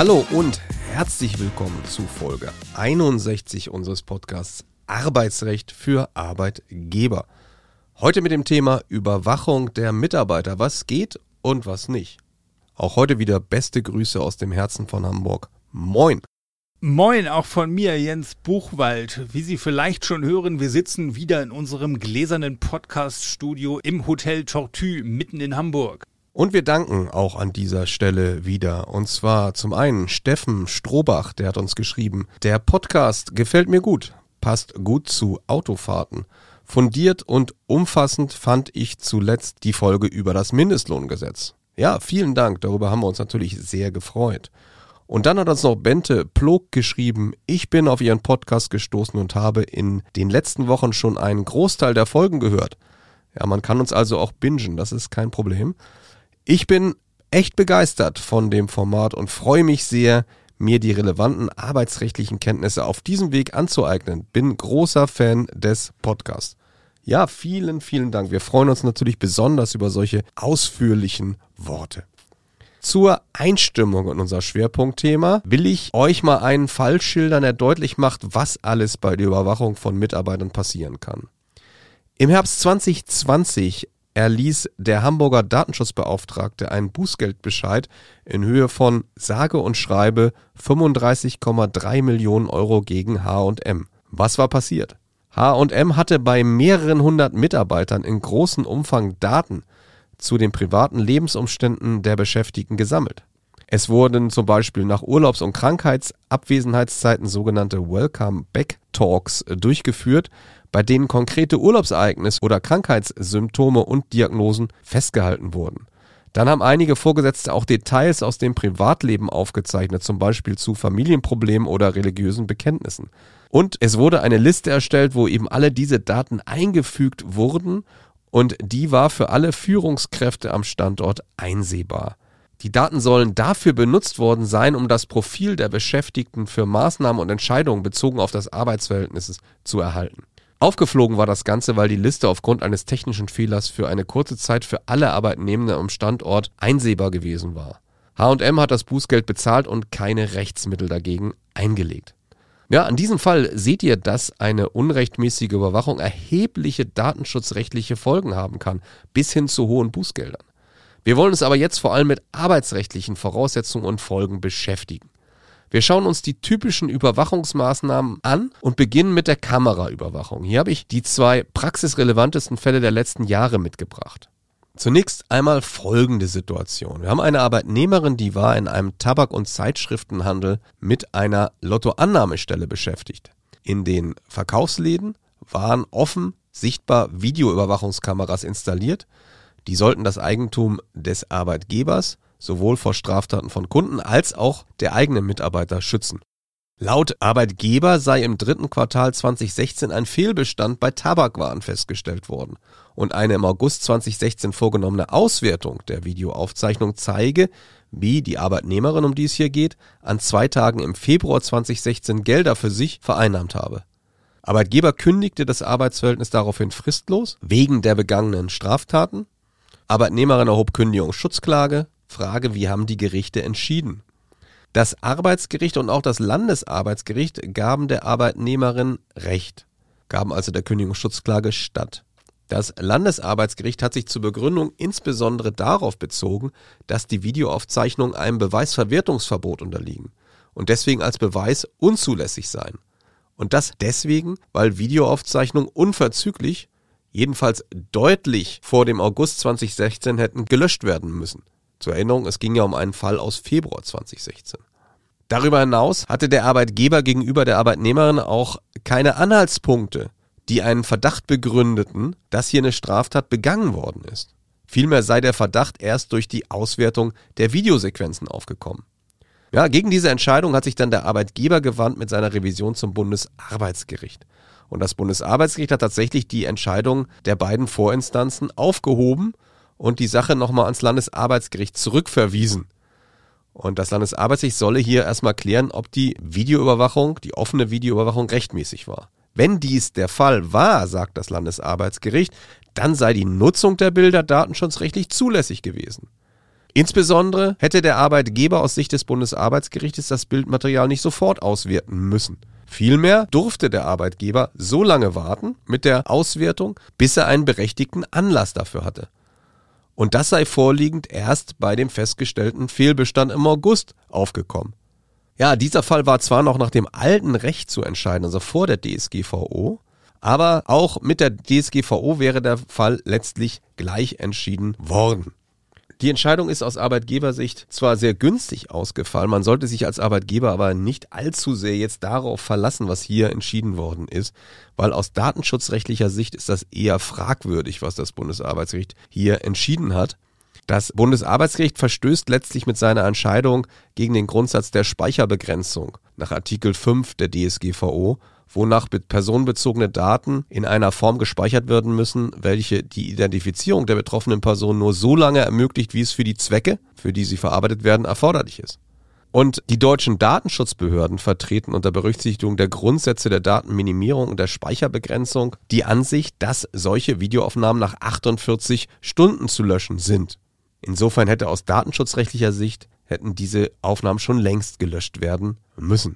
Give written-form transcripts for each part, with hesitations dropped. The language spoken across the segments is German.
Hallo und herzlich willkommen zu Folge 61 unseres Podcasts Arbeitsrecht für Arbeitgeber. Heute mit dem Thema Überwachung der Mitarbeiter, was geht und was nicht. Auch heute wieder beste Grüße aus dem Herzen von Hamburg. Moin! Moin, auch von mir, Jens Buchwald. Wie Sie vielleicht schon hören, wir sitzen wieder in unserem gläsernen Podcast-Studio im Hotel Tortue mitten in Hamburg. Und wir danken auch an dieser Stelle wieder. Und zwar zum einen Steffen Strohbach, der hat uns geschrieben: Der Podcast gefällt mir gut, passt gut zu Autofahrten. Fundiert und umfassend fand ich zuletzt die Folge über das Mindestlohngesetz. Ja, vielen Dank, darüber haben wir uns natürlich sehr gefreut. Und dann hat uns noch Bente Plog geschrieben: Ich bin auf Ihren Podcast gestoßen und habe in den letzten Wochen schon einen Großteil der Folgen gehört. Ja, man kann uns also auch bingen, das ist kein Problem. Ich bin echt begeistert von dem Format und freue mich sehr, mir die relevanten arbeitsrechtlichen Kenntnisse auf diesem Weg anzueignen. Bin großer Fan des Podcasts. Ja, vielen, vielen Dank. Wir freuen uns natürlich besonders über solche ausführlichen Worte. Zur Einstimmung in unser Schwerpunktthema will ich euch mal einen Fall schildern, der deutlich macht, was alles bei der Überwachung von Mitarbeitern passieren kann. Im Herbst 2020 erließ der Hamburger Datenschutzbeauftragte einen Bußgeldbescheid in Höhe von sage und schreibe 35,3 Millionen Euro gegen H&M. Was war passiert? H&M hatte bei mehreren hundert Mitarbeitern in großem Umfang Daten zu den privaten Lebensumständen der Beschäftigten gesammelt. Es wurden zum Beispiel nach Urlaubs- und Krankheitsabwesenheitszeiten sogenannte Welcome Back Talks durchgeführt, bei denen konkrete Urlaubsereignisse oder Krankheitssymptome und Diagnosen festgehalten wurden. Dann haben einige Vorgesetzte auch Details aus dem Privatleben aufgezeichnet, zum Beispiel zu Familienproblemen oder religiösen Bekenntnissen. Und es wurde eine Liste erstellt, wo eben alle diese Daten eingefügt wurden, und die war für alle Führungskräfte am Standort einsehbar. Die Daten sollen dafür benutzt worden sein, um das Profil der Beschäftigten für Maßnahmen und Entscheidungen bezogen auf das Arbeitsverhältnis zu erhalten. Aufgeflogen war das Ganze, weil die Liste aufgrund eines technischen Fehlers für eine kurze Zeit für alle Arbeitnehmenden am Standort einsehbar gewesen war. H&M hat das Bußgeld bezahlt und keine Rechtsmittel dagegen eingelegt. Ja, an diesem Fall seht ihr, dass eine unrechtmäßige Überwachung erhebliche datenschutzrechtliche Folgen haben kann, bis hin zu hohen Bußgeldern. Wir wollen uns aber jetzt vor allem mit arbeitsrechtlichen Voraussetzungen und Folgen beschäftigen. Wir schauen uns die typischen Überwachungsmaßnahmen an und beginnen mit der Kameraüberwachung. Hier habe ich die 2 praxisrelevantesten Fälle der letzten Jahre mitgebracht. Zunächst einmal folgende Situation. Wir haben eine Arbeitnehmerin, die war in einem Tabak- und Zeitschriftenhandel mit einer Lottoannahmestelle beschäftigt. In den Verkaufsläden waren offen sichtbar Videoüberwachungskameras installiert. Die sollten das Eigentum des Arbeitgebers sowohl vor Straftaten von Kunden als auch der eigenen Mitarbeiter schützen. Laut Arbeitgeber sei im 3. Quartal 2016 ein Fehlbestand bei Tabakwaren festgestellt worden und eine im August 2016 vorgenommene Auswertung der Videoaufzeichnung zeige, wie die Arbeitnehmerin, um die es hier geht, an 2 Tagen im Februar 2016 Gelder für sich vereinnahmt habe. Arbeitgeber kündigte das Arbeitsverhältnis daraufhin fristlos wegen der begangenen Straftaten. Arbeitnehmerin erhob Kündigungsschutzklage. Frage: Wie haben die Gerichte entschieden? Das Arbeitsgericht und auch das Landesarbeitsgericht gaben der Arbeitnehmerin Recht, gaben also der Kündigungsschutzklage statt. Das Landesarbeitsgericht hat sich zur Begründung insbesondere darauf bezogen, dass die Videoaufzeichnungen einem Beweisverwertungsverbot unterliegen und deswegen als Beweis unzulässig seien. Und das deswegen, weil Videoaufzeichnungen unverzüglich, jedenfalls deutlich vor dem August 2016 hätten gelöscht werden müssen. Zur Erinnerung, es ging ja um einen Fall aus Februar 2016. Darüber hinaus hatte der Arbeitgeber gegenüber der Arbeitnehmerin auch keine Anhaltspunkte, die einen Verdacht begründeten, dass hier eine Straftat begangen worden ist. Vielmehr sei der Verdacht erst durch die Auswertung der Videosequenzen aufgekommen. Ja, gegen diese Entscheidung hat sich dann der Arbeitgeber gewandt mit seiner Revision zum Bundesarbeitsgericht. Und das Bundesarbeitsgericht hat tatsächlich die Entscheidung der beiden Vorinstanzen aufgehoben und die Sache nochmal ans Landesarbeitsgericht zurückverwiesen. Und das Landesarbeitsgericht solle hier erstmal klären, ob die Videoüberwachung, die offene Videoüberwachung rechtmäßig war. Wenn dies der Fall war, sagt das Landesarbeitsgericht, dann sei die Nutzung der Bilder datenschutzrechtlich zulässig gewesen. Insbesondere hätte der Arbeitgeber aus Sicht des Bundesarbeitsgerichtes das Bildmaterial nicht sofort auswerten müssen. Vielmehr durfte der Arbeitgeber so lange warten mit der Auswertung, bis er einen berechtigten Anlass dafür hatte. Und das sei vorliegend erst bei dem festgestellten Fehlbestand im August aufgekommen. Ja, dieser Fall war zwar noch nach dem alten Recht zu entscheiden, also vor der DSGVO, aber auch mit der DSGVO wäre der Fall letztlich gleich entschieden worden. Die Entscheidung ist aus Arbeitgebersicht zwar sehr günstig ausgefallen, man sollte sich als Arbeitgeber aber nicht allzu sehr jetzt darauf verlassen, was hier entschieden worden ist, weil aus datenschutzrechtlicher Sicht ist das eher fragwürdig, was das Bundesarbeitsgericht hier entschieden hat. Das Bundesarbeitsgericht verstößt letztlich mit seiner Entscheidung gegen den Grundsatz der Speicherbegrenzung nach Artikel 5 der DSGVO, wonach personenbezogene Daten in einer Form gespeichert werden müssen, welche die Identifizierung der betroffenen Person nur so lange ermöglicht, wie es für die Zwecke, für die sie verarbeitet werden, erforderlich ist. Und die deutschen Datenschutzbehörden vertreten unter Berücksichtigung der Grundsätze der Datenminimierung und der Speicherbegrenzung die Ansicht, dass solche Videoaufnahmen nach 48 Stunden zu löschen sind. Insofern hätte aus datenschutzrechtlicher Sicht diese Aufnahmen schon längst gelöscht werden müssen.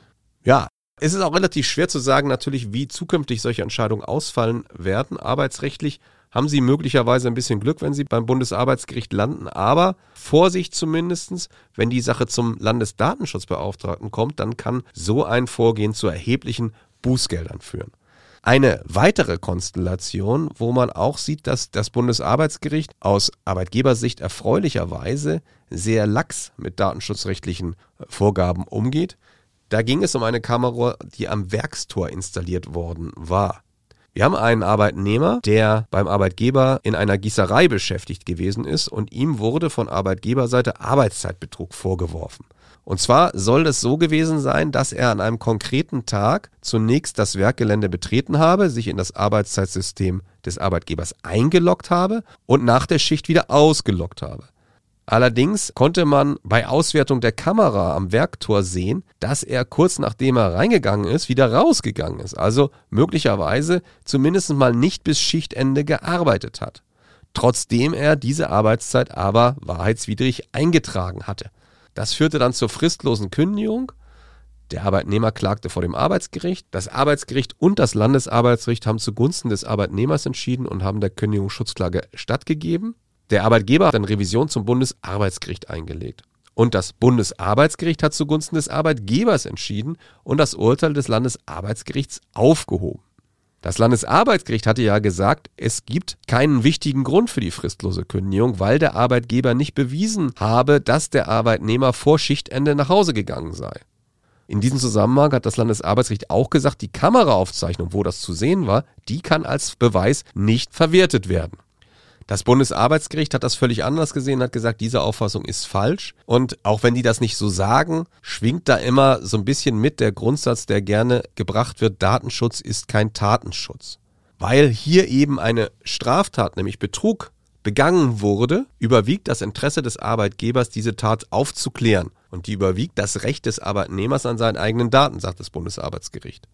Ja, es ist auch relativ schwer zu sagen natürlich, wie zukünftig solche Entscheidungen ausfallen werden. Arbeitsrechtlich haben Sie möglicherweise ein bisschen Glück, wenn Sie beim Bundesarbeitsgericht landen, aber Vorsicht zumindest, wenn die Sache zum Landesdatenschutzbeauftragten kommt, dann kann so ein Vorgehen zu erheblichen Bußgeldern führen. Eine weitere Konstellation, wo man auch sieht, dass das Bundesarbeitsgericht aus Arbeitgebersicht erfreulicherweise sehr lax mit datenschutzrechtlichen Vorgaben umgeht. Da ging es um eine Kamera, die am Werkstor installiert worden war. Wir haben einen Arbeitnehmer, der beim Arbeitgeber in einer Gießerei beschäftigt gewesen ist und ihm wurde von Arbeitgeberseite Arbeitszeitbetrug vorgeworfen. Und zwar soll es so gewesen sein, dass er an einem konkreten Tag zunächst das Werkgelände betreten habe, sich in das Arbeitszeitsystem des Arbeitgebers eingeloggt habe und nach der Schicht wieder ausgeloggt habe. Allerdings konnte man bei Auswertung der Kamera am Werktor sehen, dass er kurz nachdem er reingegangen ist, wieder rausgegangen ist. Also möglicherweise zumindest mal nicht bis Schichtende gearbeitet hat. Trotzdem er diese Arbeitszeit aber wahrheitswidrig eingetragen hatte. Das führte dann zur fristlosen Kündigung. Der Arbeitnehmer klagte vor dem Arbeitsgericht. Das Arbeitsgericht und das Landesarbeitsgericht haben zugunsten des Arbeitnehmers entschieden und haben der Kündigungsschutzklage stattgegeben. Der Arbeitgeber hat eine Revision zum Bundesarbeitsgericht eingelegt. Und das Bundesarbeitsgericht hat zugunsten des Arbeitgebers entschieden und das Urteil des Landesarbeitsgerichts aufgehoben. Das Landesarbeitsgericht hatte ja gesagt, es gibt keinen wichtigen Grund für die fristlose Kündigung, weil der Arbeitgeber nicht bewiesen habe, dass der Arbeitnehmer vor Schichtende nach Hause gegangen sei. In diesem Zusammenhang hat das Landesarbeitsgericht auch gesagt, die Kameraaufzeichnung, wo das zu sehen war, die kann als Beweis nicht verwertet werden. Das Bundesarbeitsgericht hat das völlig anders gesehen, hat gesagt, diese Auffassung ist falsch. Und auch wenn die das nicht so sagen, schwingt da immer so ein bisschen mit der Grundsatz, der gerne gebracht wird, Datenschutz ist kein Tatenschutz. Weil hier eben eine Straftat, nämlich Betrug, begangen wurde, überwiegt das Interesse des Arbeitgebers, diese Tat aufzuklären. Und die überwiegt das Recht des Arbeitnehmers an seinen eigenen Daten, sagt das Bundesarbeitsgericht.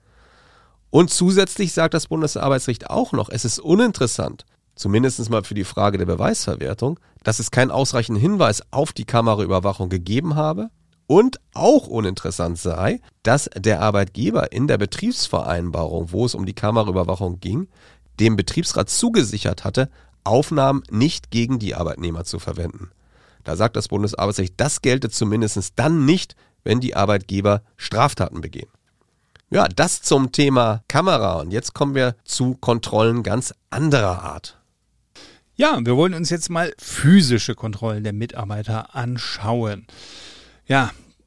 Und zusätzlich sagt das Bundesarbeitsgericht auch noch, es ist uninteressant, zumindest mal für die Frage der Beweisverwertung, dass es keinen ausreichenden Hinweis auf die Kameraüberwachung gegeben habe und auch uninteressant sei, dass der Arbeitgeber in der Betriebsvereinbarung, wo es um die Kameraüberwachung ging, dem Betriebsrat zugesichert hatte, Aufnahmen nicht gegen die Arbeitnehmer zu verwenden. Da sagt das Bundesarbeitsgericht, das gelte zumindest dann nicht, wenn die Arbeitgeber Straftaten begehen. Ja, das zum Thema Kamera. Und jetzt kommen wir zu Kontrollen ganz anderer Art. Ja, wir wollen uns jetzt mal physische Kontrollen der Mitarbeiter anschauen. Ja,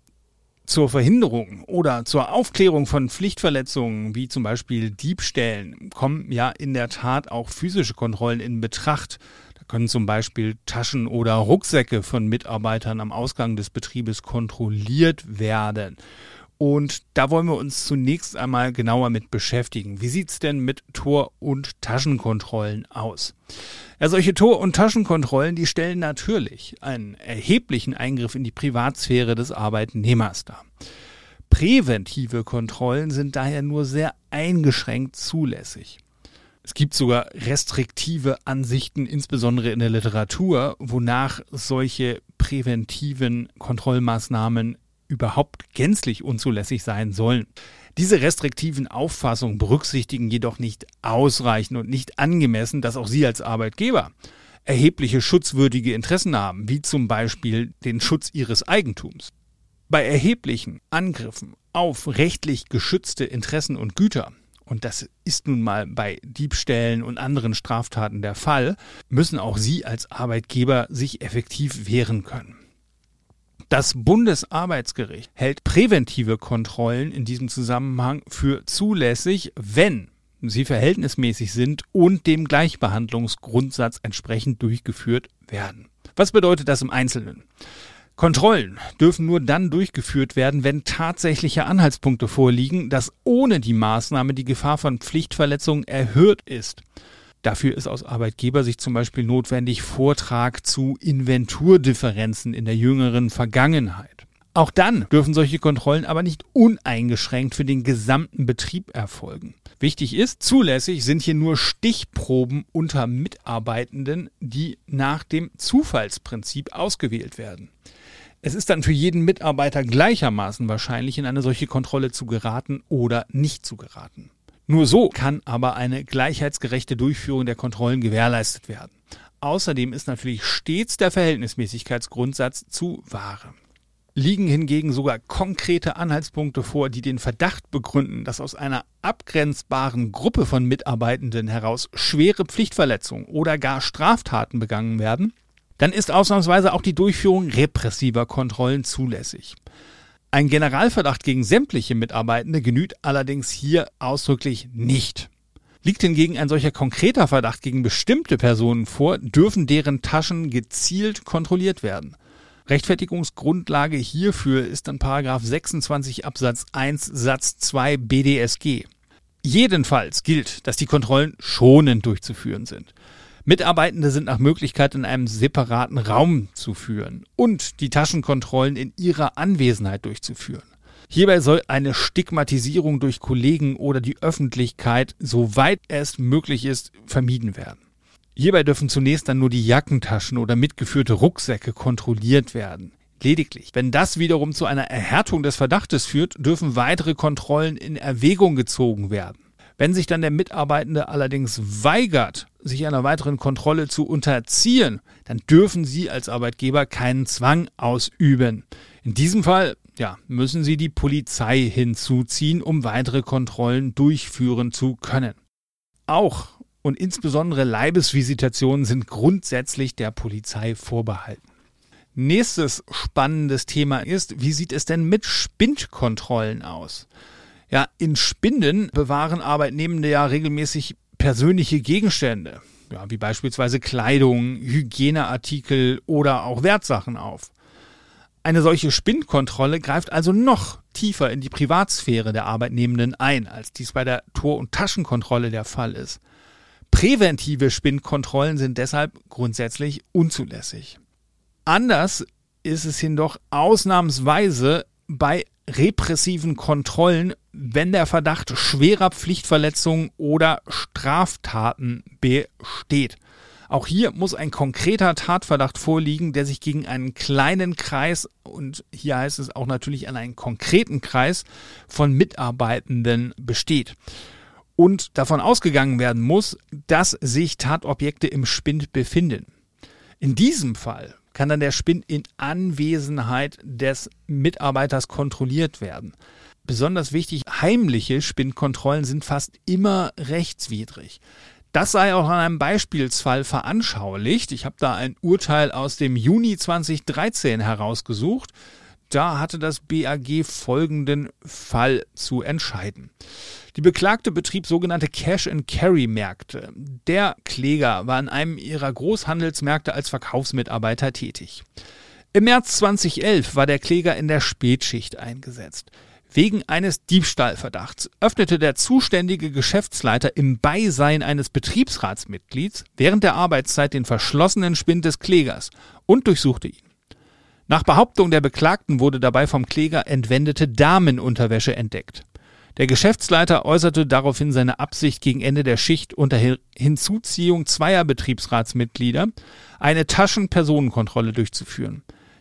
zur Verhinderung oder zur Aufklärung von Pflichtverletzungen, wie zum Beispiel Diebstählen, kommen ja in der Tat auch physische Kontrollen in Betracht. Da können zum Beispiel Taschen oder Rucksäcke von Mitarbeitern am Ausgang des Betriebes kontrolliert werden. Und da wollen wir uns zunächst einmal genauer mit beschäftigen. Wie sieht's denn mit Tor- und Taschenkontrollen aus? Ja, solche Tor- und Taschenkontrollen, die stellen natürlich einen erheblichen Eingriff in die Privatsphäre des Arbeitnehmers dar. Präventive Kontrollen sind daher nur sehr eingeschränkt zulässig. Es gibt sogar restriktive Ansichten, insbesondere in der Literatur, wonach solche präventiven Kontrollmaßnahmen überhaupt gänzlich unzulässig sein sollen. Diese restriktiven Auffassungen berücksichtigen jedoch nicht ausreichend und nicht angemessen, dass auch Sie als Arbeitgeber erhebliche schutzwürdige Interessen haben, wie zum Beispiel den Schutz Ihres Eigentums. Bei erheblichen Angriffen auf rechtlich geschützte Interessen und Güter, und das ist nun mal bei Diebstählen und anderen Straftaten der Fall, müssen auch Sie als Arbeitgeber sich effektiv wehren können. Das Bundesarbeitsgericht hält präventive Kontrollen in diesem Zusammenhang für zulässig, wenn sie verhältnismäßig sind und dem Gleichbehandlungsgrundsatz entsprechend durchgeführt werden. Was bedeutet das im Einzelnen? Kontrollen dürfen nur dann durchgeführt werden, wenn tatsächliche Anhaltspunkte vorliegen, dass ohne die Maßnahme die Gefahr von Pflichtverletzungen erhöht ist. Dafür ist aus Arbeitgebersicht zum Beispiel notwendig Vortrag zu Inventurdifferenzen in der jüngeren Vergangenheit. Auch dann dürfen solche Kontrollen aber nicht uneingeschränkt für den gesamten Betrieb erfolgen. Wichtig ist, zulässig sind hier nur Stichproben unter Mitarbeitenden, die nach dem Zufallsprinzip ausgewählt werden. Es ist dann für jeden Mitarbeiter gleichermaßen wahrscheinlich, in eine solche Kontrolle zu geraten oder nicht zu geraten. Nur so kann aber eine gleichheitsgerechte Durchführung der Kontrollen gewährleistet werden. Außerdem ist natürlich stets der Verhältnismäßigkeitsgrundsatz zu wahren. Liegen hingegen sogar konkrete Anhaltspunkte vor, die den Verdacht begründen, dass aus einer abgrenzbaren Gruppe von Mitarbeitenden heraus schwere Pflichtverletzungen oder gar Straftaten begangen werden, dann ist ausnahmsweise auch die Durchführung repressiver Kontrollen zulässig. Ein Generalverdacht gegen sämtliche Mitarbeitende genügt allerdings hier ausdrücklich nicht. Liegt hingegen ein solcher konkreter Verdacht gegen bestimmte Personen vor, dürfen deren Taschen gezielt kontrolliert werden. Rechtfertigungsgrundlage hierfür ist dann § 26 Absatz 1 Satz 2 BDSG. Jedenfalls gilt, dass die Kontrollen schonend durchzuführen sind. Mitarbeitende sind nach Möglichkeit in einem separaten Raum zu führen und die Taschenkontrollen in ihrer Anwesenheit durchzuführen. Hierbei soll eine Stigmatisierung durch Kollegen oder die Öffentlichkeit, soweit es möglich ist, vermieden werden. Hierbei dürfen zunächst dann nur die Jackentaschen oder mitgeführte Rucksäcke kontrolliert werden. Lediglich, wenn das wiederum zu einer Erhärtung des Verdachtes führt, dürfen weitere Kontrollen in Erwägung gezogen werden. Wenn sich dann der Mitarbeitende allerdings weigert, sich einer weiteren Kontrolle zu unterziehen, dann dürfen Sie als Arbeitgeber keinen Zwang ausüben. In diesem Fall müssen Sie die Polizei hinzuziehen, um weitere Kontrollen durchführen zu können. Auch und insbesondere Leibesvisitationen sind grundsätzlich der Polizei vorbehalten. Nächstes spannendes Thema ist, wie sieht es denn mit Spindkontrollen aus? Ja, in Spinden bewahren Arbeitnehmende ja regelmäßig persönliche Gegenstände, wie beispielsweise Kleidung, Hygieneartikel oder auch Wertsachen auf. Eine solche Spindkontrolle greift also noch tiefer in die Privatsphäre der Arbeitnehmenden ein, als dies bei der Tor- und Taschenkontrolle der Fall ist. Präventive Spindkontrollen sind deshalb grundsätzlich unzulässig. Anders ist es jedoch ausnahmsweise bei repressiven Kontrollen, wenn der Verdacht schwerer Pflichtverletzungen oder Straftaten besteht. Auch hier muss ein konkreter Tatverdacht vorliegen, der sich gegen einen kleinen Kreis, und hier heißt es auch natürlich an einen konkreten Kreis von Mitarbeitenden besteht. Und davon ausgegangen werden muss, dass sich Tatobjekte im Spind befinden. In diesem Fall kann dann der Spind in Anwesenheit des Mitarbeiters kontrolliert werden. Besonders wichtig, heimliche Spindkontrollen sind fast immer rechtswidrig. Das sei auch an einem Beispielsfall veranschaulicht. Ich habe da ein Urteil aus dem Juni 2013 herausgesucht. Da hatte das BAG folgenden Fall zu entscheiden. Die Beklagte betrieb sogenannte Cash-and-Carry-Märkte. Der Kläger war in einem ihrer Großhandelsmärkte als Verkaufsmitarbeiter tätig. Im März 2011 war der Kläger in der Spätschicht eingesetzt. Wegen eines Diebstahlverdachts öffnete der zuständige Geschäftsleiter im Beisein eines Betriebsratsmitglieds während der Arbeitszeit den verschlossenen Spind des Klägers und durchsuchte ihn. Nach Behauptung der Beklagten wurde dabei vom Kläger entwendete Damenunterwäsche entdeckt. Der Geschäftsleiter äußerte daraufhin seine Absicht, gegen Ende der Schicht unter Hinzuziehung zweier Betriebsratsmitglieder eine Taschenpersonenkontrolle durchzuführen.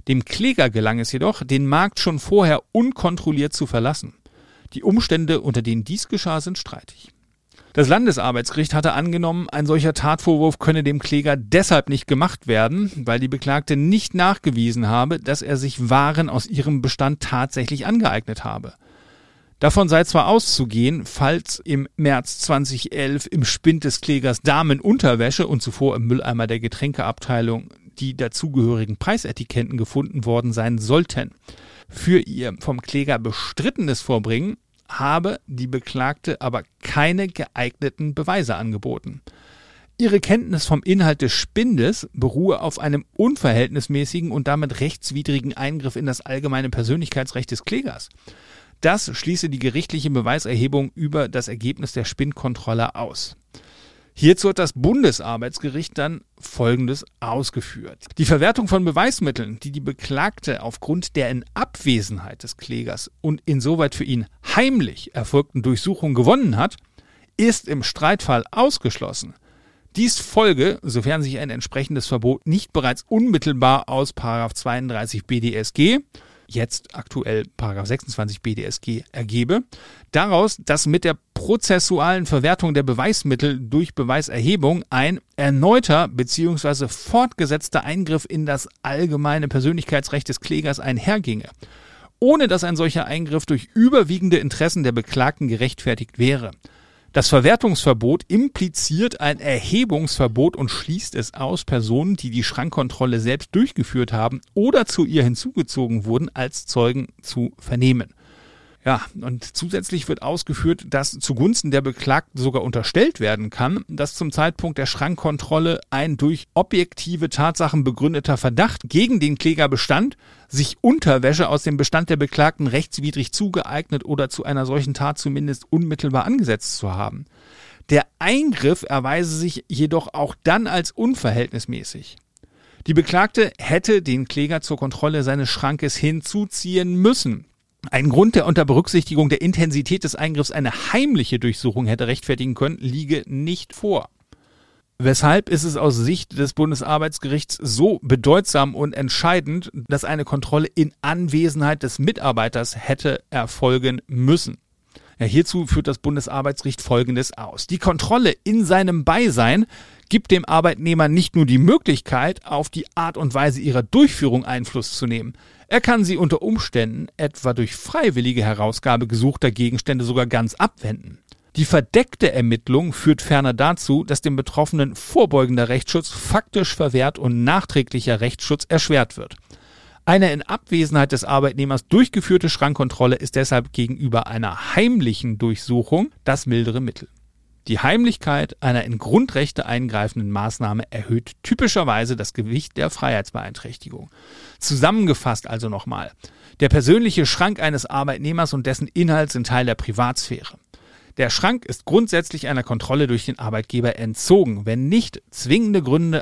Dem Kläger gelang es jedoch, den Markt schon vorher unkontrolliert zu verlassen. Die Umstände, unter denen dies geschah, sind streitig. Das Landesarbeitsgericht hatte angenommen, ein solcher Tatvorwurf könne dem Kläger deshalb nicht gemacht werden, weil die Beklagte nicht nachgewiesen habe, dass er sich Waren aus ihrem Bestand tatsächlich angeeignet habe. Davon sei zwar auszugehen, falls im März 2011 im Spind des Klägers Damenunterwäsche und zuvor im Mülleimer der Getränkeabteilung die dazugehörigen Preisetiketten gefunden worden sein sollten. Für ihr vom Kläger bestrittenes Vorbringen habe die Beklagte aber keine geeigneten Beweise angeboten. Ihre Kenntnis vom Inhalt des Spindes beruhe auf einem unverhältnismäßigen und damit rechtswidrigen Eingriff in das allgemeine Persönlichkeitsrecht des Klägers. Das schließe die gerichtliche Beweiserhebung über das Ergebnis der Spindkontrolle aus. Hierzu hat das Bundesarbeitsgericht dann Folgendes ausgeführt. Die Verwertung von Beweismitteln, die die Beklagte aufgrund der in Abwesenheit des Klägers und insoweit für ihn heimlich erfolgten Durchsuchung gewonnen hat, ist im Streitfall ausgeschlossen. Dies folge, sofern sich ein entsprechendes Verbot nicht bereits unmittelbar aus § 32 BDSG, jetzt aktuell § 26 BDSG, ergebe, daraus, dass mit der prozessualen Verwertung der Beweismittel durch Beweiserhebung ein erneuter bzw. fortgesetzter Eingriff in das allgemeine Persönlichkeitsrecht des Klägers einherginge, ohne dass ein solcher Eingriff durch überwiegende Interessen der Beklagten gerechtfertigt wäre. Das Verwertungsverbot impliziert ein Erhebungsverbot und schließt es aus, Personen, die die Schrankkontrolle selbst durchgeführt haben oder zu ihr hinzugezogen wurden, als Zeugen zu vernehmen. Ja, und zusätzlich wird ausgeführt, dass zugunsten der Beklagten sogar unterstellt werden kann, dass zum Zeitpunkt der Schrankkontrolle ein durch objektive Tatsachen begründeter Verdacht gegen den Kläger bestand, sich Unterwäsche aus dem Bestand der Beklagten rechtswidrig zugeeignet oder zu einer solchen Tat zumindest unmittelbar angesetzt zu haben. Der Eingriff erweise sich jedoch auch dann als unverhältnismäßig. Die Beklagte hätte den Kläger zur Kontrolle seines Schrankes hinzuziehen müssen. Ein Grund, der unter Berücksichtigung der Intensität des Eingriffs eine heimliche Durchsuchung hätte rechtfertigen können, liege nicht vor. Weshalb ist es aus Sicht des Bundesarbeitsgerichts so bedeutsam und entscheidend, dass eine Kontrolle in Anwesenheit des Mitarbeiters hätte erfolgen müssen. Ja, hierzu führt das Bundesarbeitsgericht Folgendes aus. Die Kontrolle in seinem Beisein gibt dem Arbeitnehmer nicht nur die Möglichkeit, auf die Art und Weise ihrer Durchführung Einfluss zu nehmen. Er kann sie unter Umständen, etwa durch freiwillige Herausgabe gesuchter Gegenstände, sogar ganz abwenden. Die verdeckte Ermittlung führt ferner dazu, dass dem Betroffenen vorbeugender Rechtsschutz faktisch verwehrt und nachträglicher Rechtsschutz erschwert wird. Eine in Abwesenheit des Arbeitnehmers durchgeführte Schrankkontrolle ist deshalb gegenüber einer heimlichen Durchsuchung das mildere Mittel. Die Heimlichkeit einer in Grundrechte eingreifenden Maßnahme erhöht typischerweise das Gewicht der Freiheitsbeeinträchtigung. Zusammengefasst also nochmal: Der persönliche Schrank eines Arbeitnehmers und dessen Inhalt sind Teil der Privatsphäre. Der Schrank ist grundsätzlich einer Kontrolle durch den Arbeitgeber entzogen, wenn nicht zwingende Gründe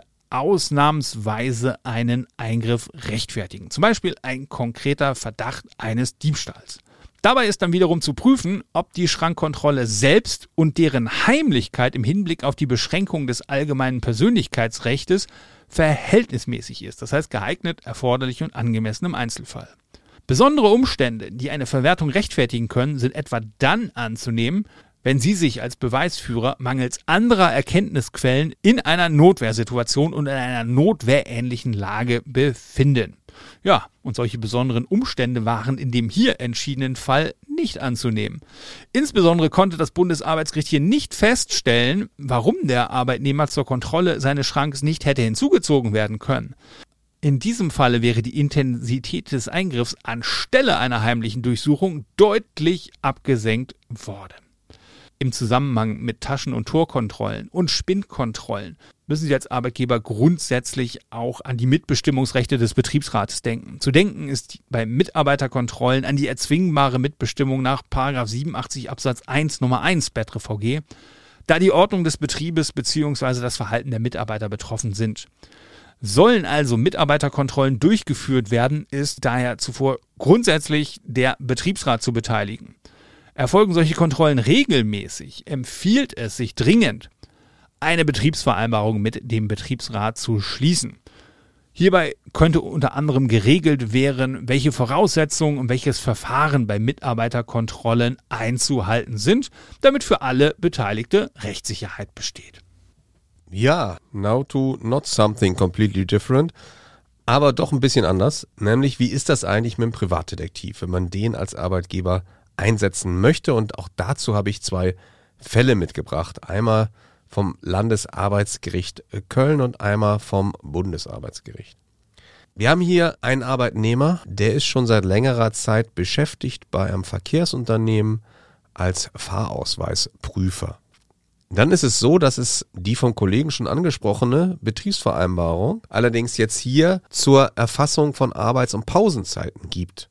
ausnahmsweise einen Eingriff rechtfertigen. Zum Beispiel ein konkreter Verdacht eines Diebstahls. Dabei ist dann wiederum zu prüfen, ob die Schrankkontrolle selbst und deren Heimlichkeit im Hinblick auf die Beschränkung des allgemeinen Persönlichkeitsrechtes verhältnismäßig ist. Das heißt geeignet, erforderlich und angemessen im Einzelfall. Besondere Umstände, die eine Verwertung rechtfertigen können, sind etwa dann anzunehmen, wenn sie sich als Beweisführer mangels anderer Erkenntnisquellen in einer Notwehrsituation und in einer notwehrähnlichen Lage befinden. Ja, und solche besonderen Umstände waren in dem hier entschiedenen Fall nicht anzunehmen. Insbesondere konnte das Bundesarbeitsgericht hier nicht feststellen, warum der Arbeitnehmer zur Kontrolle seines Schrankes nicht hätte hinzugezogen werden können. In diesem Falle wäre die Intensität des Eingriffs anstelle einer heimlichen Durchsuchung deutlich abgesenkt worden. Im Zusammenhang mit Taschen- und Torkontrollen und Spindkontrollen müssen Sie als Arbeitgeber grundsätzlich auch an die Mitbestimmungsrechte des Betriebsrates denken. Zu denken ist bei Mitarbeiterkontrollen an die erzwingbare Mitbestimmung nach § 87 Absatz 1 Nummer 1 BetRevVG, da die Ordnung des Betriebes bzw. das Verhalten der Mitarbeiter betroffen sind. Sollen also Mitarbeiterkontrollen durchgeführt werden, ist daher zuvor grundsätzlich der Betriebsrat zu beteiligen. Erfolgen solche Kontrollen regelmäßig, empfiehlt es sich dringend, eine Betriebsvereinbarung mit dem Betriebsrat zu schließen. Hierbei könnte unter anderem geregelt werden, welche Voraussetzungen und welches Verfahren bei Mitarbeiterkontrollen einzuhalten sind, damit für alle Beteiligte Rechtssicherheit besteht. Ja, now to not something completely different, aber doch ein bisschen anders. Nämlich, wie ist das eigentlich mit dem Privatdetektiv, wenn man den als Arbeitgeber einsetzen möchte? Und auch dazu habe ich 2 Fälle mitgebracht. Einmal vom Landesarbeitsgericht Köln und einmal vom Bundesarbeitsgericht. Wir haben hier einen Arbeitnehmer, der ist schon seit längerer Zeit beschäftigt bei einem Verkehrsunternehmen als Fahrausweisprüfer. Dann ist es so, dass es die vom Kollegen schon angesprochene Betriebsvereinbarung allerdings jetzt hier zur Erfassung von Arbeits- und Pausenzeiten gibt.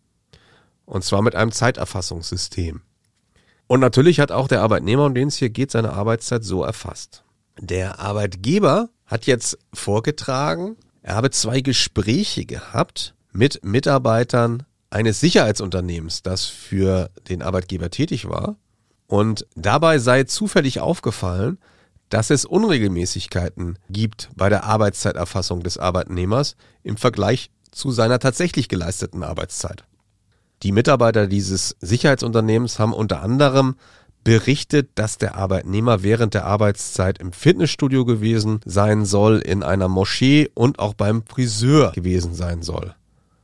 Und zwar mit einem Zeiterfassungssystem. Und natürlich hat auch der Arbeitnehmer, um den es hier geht, seine Arbeitszeit so erfasst. Der Arbeitgeber hat jetzt vorgetragen, er habe 2 Gespräche gehabt mit Mitarbeitern eines Sicherheitsunternehmens, das für den Arbeitgeber tätig war. Und dabei sei zufällig aufgefallen, dass es Unregelmäßigkeiten gibt bei der Arbeitszeiterfassung des Arbeitnehmers im Vergleich zu seiner tatsächlich geleisteten Arbeitszeit. Die Mitarbeiter dieses Sicherheitsunternehmens haben unter anderem berichtet, dass der Arbeitnehmer während der Arbeitszeit im Fitnessstudio gewesen sein soll, in einer Moschee und auch beim Friseur gewesen sein soll.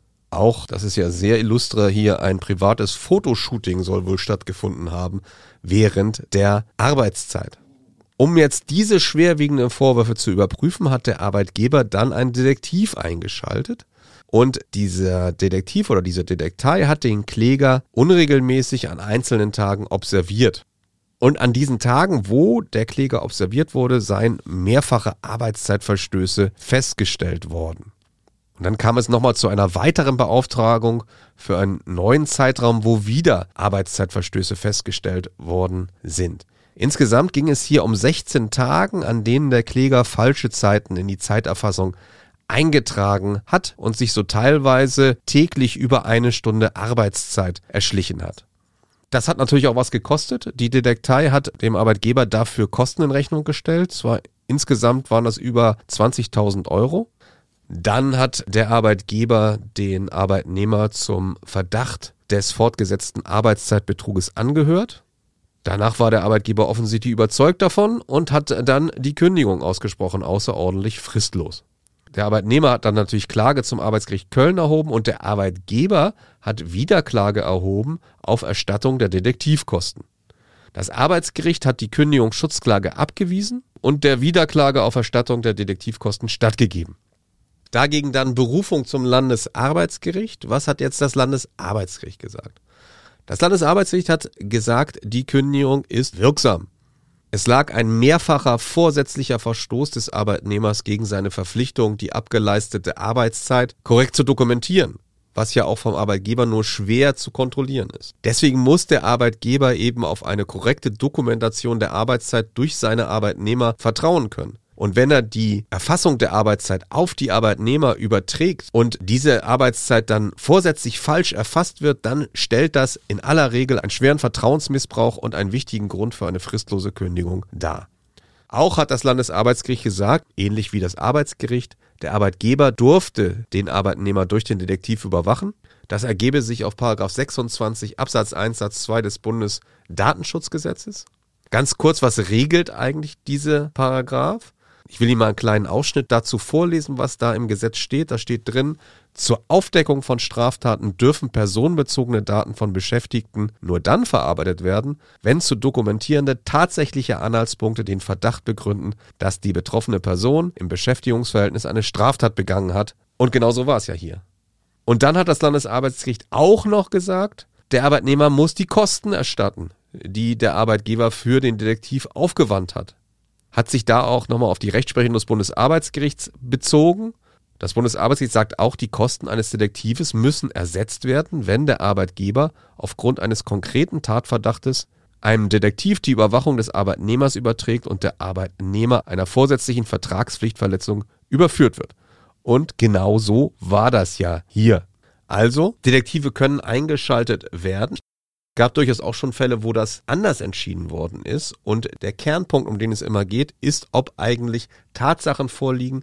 Auch, das ist ja sehr illustre, hier ein privates Fotoshooting soll wohl stattgefunden haben während der Arbeitszeit. Um jetzt diese schwerwiegenden Vorwürfe zu überprüfen, hat der Arbeitgeber dann einen Detektiv eingeschaltet. Und dieser Detektiv oder diese Detektei hat den Kläger unregelmäßig an einzelnen Tagen observiert. Und an diesen Tagen, wo der Kläger observiert wurde, seien mehrfache Arbeitszeitverstöße festgestellt worden. Und dann kam es nochmal zu einer weiteren Beauftragung für einen neuen Zeitraum, wo wieder Arbeitszeitverstöße festgestellt worden sind. Insgesamt ging es hier um 16 Tagen, an denen der Kläger falsche Zeiten in die Zeiterfassung eingetragen hat und sich so teilweise täglich über 1 Stunde Arbeitszeit erschlichen hat. Das hat natürlich auch was gekostet. Die Detektei hat dem Arbeitgeber dafür Kosten in Rechnung gestellt. Zwar insgesamt waren das über 20.000 Euro. Dann hat der Arbeitgeber den Arbeitnehmer zum Verdacht des fortgesetzten Arbeitszeitbetruges angehört. Danach war der Arbeitgeber offensichtlich überzeugt davon und hat dann die Kündigung ausgesprochen, außerordentlich fristlos. Der Arbeitnehmer hat dann natürlich Klage zum Arbeitsgericht Köln erhoben und der Arbeitgeber hat wieder Klage erhoben auf Erstattung der Detektivkosten. Das Arbeitsgericht hat die Kündigungsschutzklage abgewiesen und der Wiederklage auf Erstattung der Detektivkosten stattgegeben. Dagegen dann Berufung zum Landesarbeitsgericht. Was hat jetzt das Landesarbeitsgericht gesagt? Das Landesarbeitsgericht hat gesagt, die Kündigung ist wirksam. Es lag ein mehrfacher vorsätzlicher Verstoß des Arbeitnehmers gegen seine Verpflichtung, die abgeleistete Arbeitszeit korrekt zu dokumentieren, was ja auch vom Arbeitgeber nur schwer zu kontrollieren ist. Deswegen muss der Arbeitgeber eben auf eine korrekte Dokumentation der Arbeitszeit durch seine Arbeitnehmer vertrauen können. Und wenn er die Erfassung der Arbeitszeit auf die Arbeitnehmer überträgt und diese Arbeitszeit dann vorsätzlich falsch erfasst wird, dann stellt das in aller Regel einen schweren Vertrauensmissbrauch und einen wichtigen Grund für eine fristlose Kündigung dar. Auch hat das Landesarbeitsgericht gesagt, ähnlich wie das Arbeitsgericht, der Arbeitgeber durfte den Arbeitnehmer durch den Detektiv überwachen. Das ergebe sich auf § 26 Absatz 1 Satz 2 des Bundesdatenschutzgesetzes. Ganz kurz, was regelt eigentlich diese Paragraph? Ich will Ihnen mal einen kleinen Ausschnitt dazu vorlesen, was da im Gesetz steht. Da steht drin, zur Aufdeckung von Straftaten dürfen personenbezogene Daten von Beschäftigten nur dann verarbeitet werden, wenn zu dokumentierende tatsächliche Anhaltspunkte den Verdacht begründen, dass die betroffene Person im Beschäftigungsverhältnis eine Straftat begangen hat. Und genau so war es ja hier. Und dann hat das Landesarbeitsgericht auch noch gesagt, der Arbeitnehmer muss die Kosten erstatten, die der Arbeitgeber für den Detektiv aufgewandt hat. Hat sich da auch nochmal auf die Rechtsprechung des Bundesarbeitsgerichts bezogen. Das Bundesarbeitsgericht sagt auch, die Kosten eines Detektives müssen ersetzt werden, wenn der Arbeitgeber aufgrund eines konkreten Tatverdachtes einem Detektiv die Überwachung des Arbeitnehmers überträgt und der Arbeitnehmer einer vorsätzlichen Vertragspflichtverletzung überführt wird. Und genau so war das ja hier. Also, Detektive können eingeschaltet werden. Gab durchaus auch schon Fälle, wo das anders entschieden worden ist. Und der Kernpunkt, um den es immer geht, ist, ob eigentlich Tatsachen vorliegen,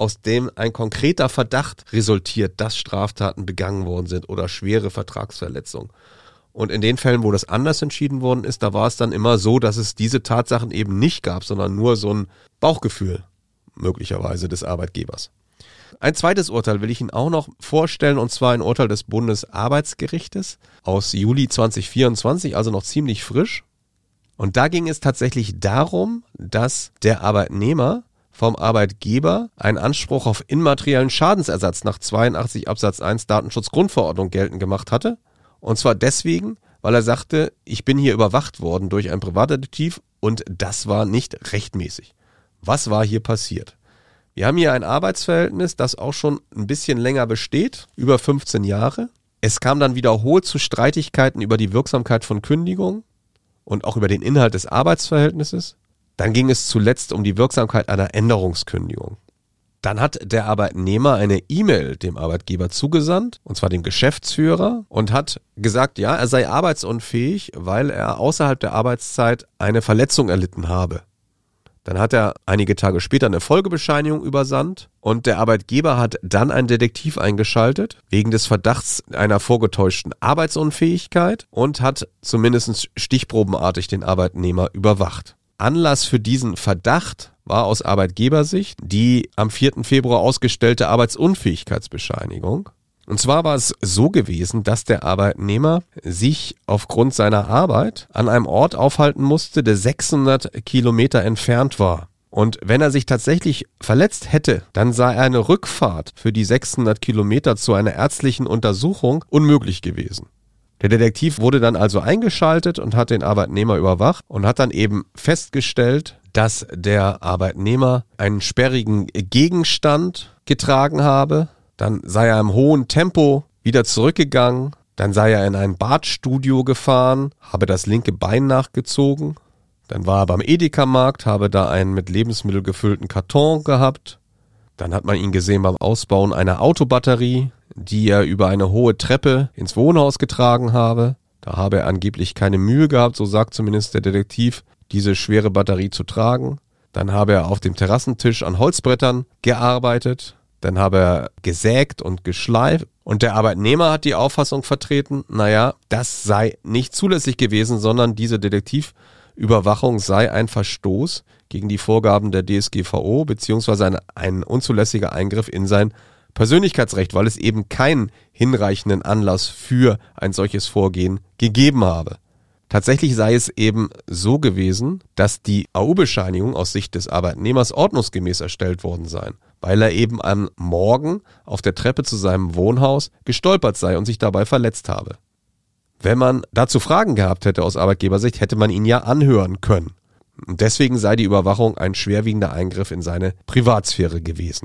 aus dem ein konkreter Verdacht resultiert, dass Straftaten begangen worden sind oder schwere Vertragsverletzungen. Und in den Fällen, wo das anders entschieden worden ist, da war es dann immer so, dass es diese Tatsachen eben nicht gab, sondern nur so ein Bauchgefühl möglicherweise des Arbeitgebers. Ein zweites Urteil will ich Ihnen auch noch vorstellen, und zwar ein Urteil des Bundesarbeitsgerichtes aus Juli 2024, also noch ziemlich frisch. Und da ging es tatsächlich darum, dass der Arbeitnehmer vom Arbeitgeber einen Anspruch auf immateriellen Schadensersatz nach 82 Absatz 1 Datenschutzgrundverordnung geltend gemacht hatte. Und zwar deswegen, weil er sagte, ich bin hier überwacht worden durch ein Privatdetektiv und das war nicht rechtmäßig. Was war hier passiert? Wir haben hier ein Arbeitsverhältnis, das auch schon ein bisschen länger besteht, über 15 Jahre. Es kam dann wiederholt zu Streitigkeiten über die Wirksamkeit von Kündigungen und auch über den Inhalt des Arbeitsverhältnisses. Dann ging es zuletzt um die Wirksamkeit einer Änderungskündigung. Dann hat der Arbeitnehmer eine E-Mail dem Arbeitgeber zugesandt, und zwar dem Geschäftsführer, und hat gesagt, ja, er sei arbeitsunfähig, weil er außerhalb der Arbeitszeit eine Verletzung erlitten habe. Dann hat er einige Tage später eine Folgebescheinigung übersandt und der Arbeitgeber hat dann einen Detektiv eingeschaltet, wegen des Verdachts einer vorgetäuschten Arbeitsunfähigkeit und hat zumindest stichprobenartig den Arbeitnehmer überwacht. Anlass für diesen Verdacht war aus Arbeitgebersicht die am 4. Februar ausgestellte Arbeitsunfähigkeitsbescheinigung. Und zwar war es so gewesen, dass der Arbeitnehmer sich aufgrund seiner Arbeit an einem Ort aufhalten musste, der 600 Kilometer entfernt war. Und wenn er sich tatsächlich verletzt hätte, dann sei eine Rückfahrt für die 600 Kilometer zu einer ärztlichen Untersuchung unmöglich gewesen. Der Detektiv wurde dann also eingeschaltet und hat den Arbeitnehmer überwacht und hat dann eben festgestellt, dass der Arbeitnehmer einen sperrigen Gegenstand getragen habe. Dann sei er im hohen Tempo wieder zurückgegangen. Dann sei er in ein Badstudio gefahren, habe das linke Bein nachgezogen. Dann war er beim Edeka-Markt, habe da einen mit Lebensmittel gefüllten Karton gehabt. Dann hat man ihn gesehen beim Ausbauen einer Autobatterie, die er über eine hohe Treppe ins Wohnhaus getragen habe. Da habe er angeblich keine Mühe gehabt, so sagt zumindest der Detektiv, diese schwere Batterie zu tragen. Dann habe er auf dem Terrassentisch an Holzbrettern gearbeitet. Dann habe er gesägt und geschleift. Und der Arbeitnehmer hat die Auffassung vertreten, naja, das sei nicht zulässig gewesen, sondern diese Detektivüberwachung sei ein Verstoß gegen die Vorgaben der DSGVO beziehungsweise ein unzulässiger Eingriff in sein Persönlichkeitsrecht, weil es eben keinen hinreichenden Anlass für ein solches Vorgehen gegeben habe. Tatsächlich sei es eben so gewesen, dass die AU-Bescheinigung aus Sicht des Arbeitnehmers ordnungsgemäß erstellt worden sei, weil er eben am Morgen auf der Treppe zu seinem Wohnhaus gestolpert sei und sich dabei verletzt habe. Wenn man dazu Fragen gehabt hätte aus Arbeitgebersicht, hätte man ihn ja anhören können. Und deswegen sei die Überwachung ein schwerwiegender Eingriff in seine Privatsphäre gewesen.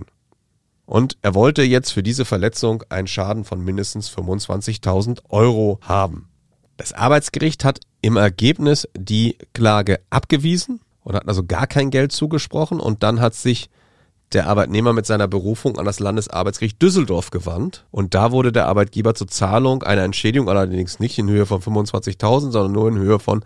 Und er wollte jetzt für diese Verletzung einen Schaden von mindestens 25.000 € haben. Das Arbeitsgericht hat im Ergebnis die Klage abgewiesen und hat also gar kein Geld zugesprochen. Und dann hat sich der Arbeitnehmer mit seiner Berufung an das Landesarbeitsgericht Düsseldorf gewandt. Und da wurde der Arbeitgeber zur Zahlung einer Entschädigung, allerdings nicht in Höhe von 25.000, sondern nur in Höhe von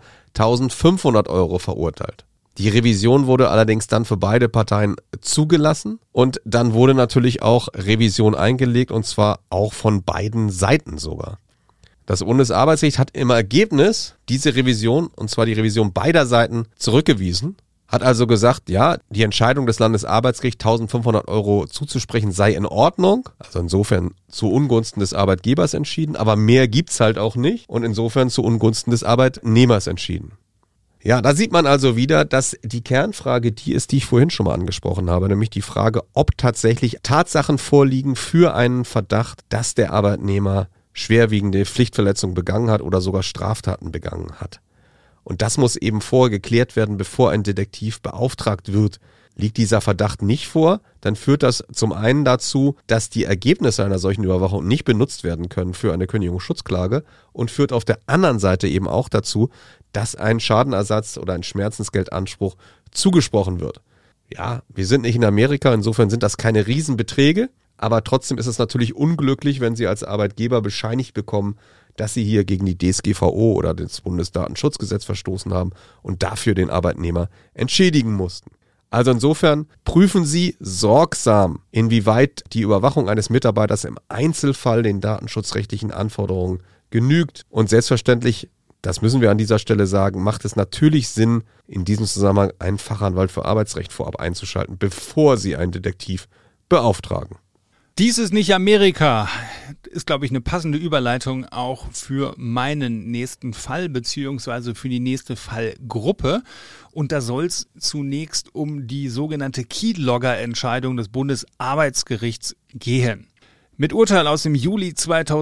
1.500 € verurteilt. Die Revision wurde allerdings dann für beide Parteien zugelassen und dann wurde natürlich auch Revision eingelegt und zwar auch von beiden Seiten sogar. Das Bundesarbeitsgericht hat im Ergebnis diese Revision, und zwar die Revision beider Seiten, zurückgewiesen, hat also gesagt, ja, die Entscheidung des Landesarbeitsgerichts 1.500 € zuzusprechen sei in Ordnung, also insofern zu Ungunsten des Arbeitgebers entschieden, aber mehr gibt's halt auch nicht und insofern zu Ungunsten des Arbeitnehmers entschieden. Ja, da sieht man also wieder, dass die Kernfrage die ist, die ich vorhin schon mal angesprochen habe, nämlich die Frage, ob tatsächlich Tatsachen vorliegen für einen Verdacht, dass der Arbeitnehmer schwerwiegende Pflichtverletzungen begangen hat oder sogar Straftaten begangen hat. Und das muss eben vorher geklärt werden, bevor ein Detektiv beauftragt wird. Liegt dieser Verdacht nicht vor, dann führt das zum einen dazu, dass die Ergebnisse einer solchen Überwachung nicht benutzt werden können für eine Kündigungsschutzklage und führt auf der anderen Seite eben auch dazu, dass ein Schadenersatz oder ein Schmerzensgeldanspruch zugesprochen wird. Ja, wir sind nicht in Amerika, insofern sind das keine Riesenbeträge, aber trotzdem ist es natürlich unglücklich, wenn Sie als Arbeitgeber bescheinigt bekommen, dass Sie hier gegen die DSGVO oder das Bundesdatenschutzgesetz verstoßen haben und dafür den Arbeitnehmer entschädigen mussten. Also insofern prüfen Sie sorgsam, inwieweit die Überwachung eines Mitarbeiters im Einzelfall den datenschutzrechtlichen Anforderungen genügt. Und selbstverständlich, das müssen wir an dieser Stelle sagen, macht es natürlich Sinn, in diesem Zusammenhang einen Fachanwalt für Arbeitsrecht vorab einzuschalten, bevor Sie einen Detektiv beauftragen. Dies ist nicht Amerika, ist, glaube ich, eine passende Überleitung auch für meinen nächsten Fall beziehungsweise für die nächste Fallgruppe. Und da soll es zunächst um die sogenannte Keylogger-Entscheidung des Bundesarbeitsgerichts gehen. Mit Urteil aus dem Juli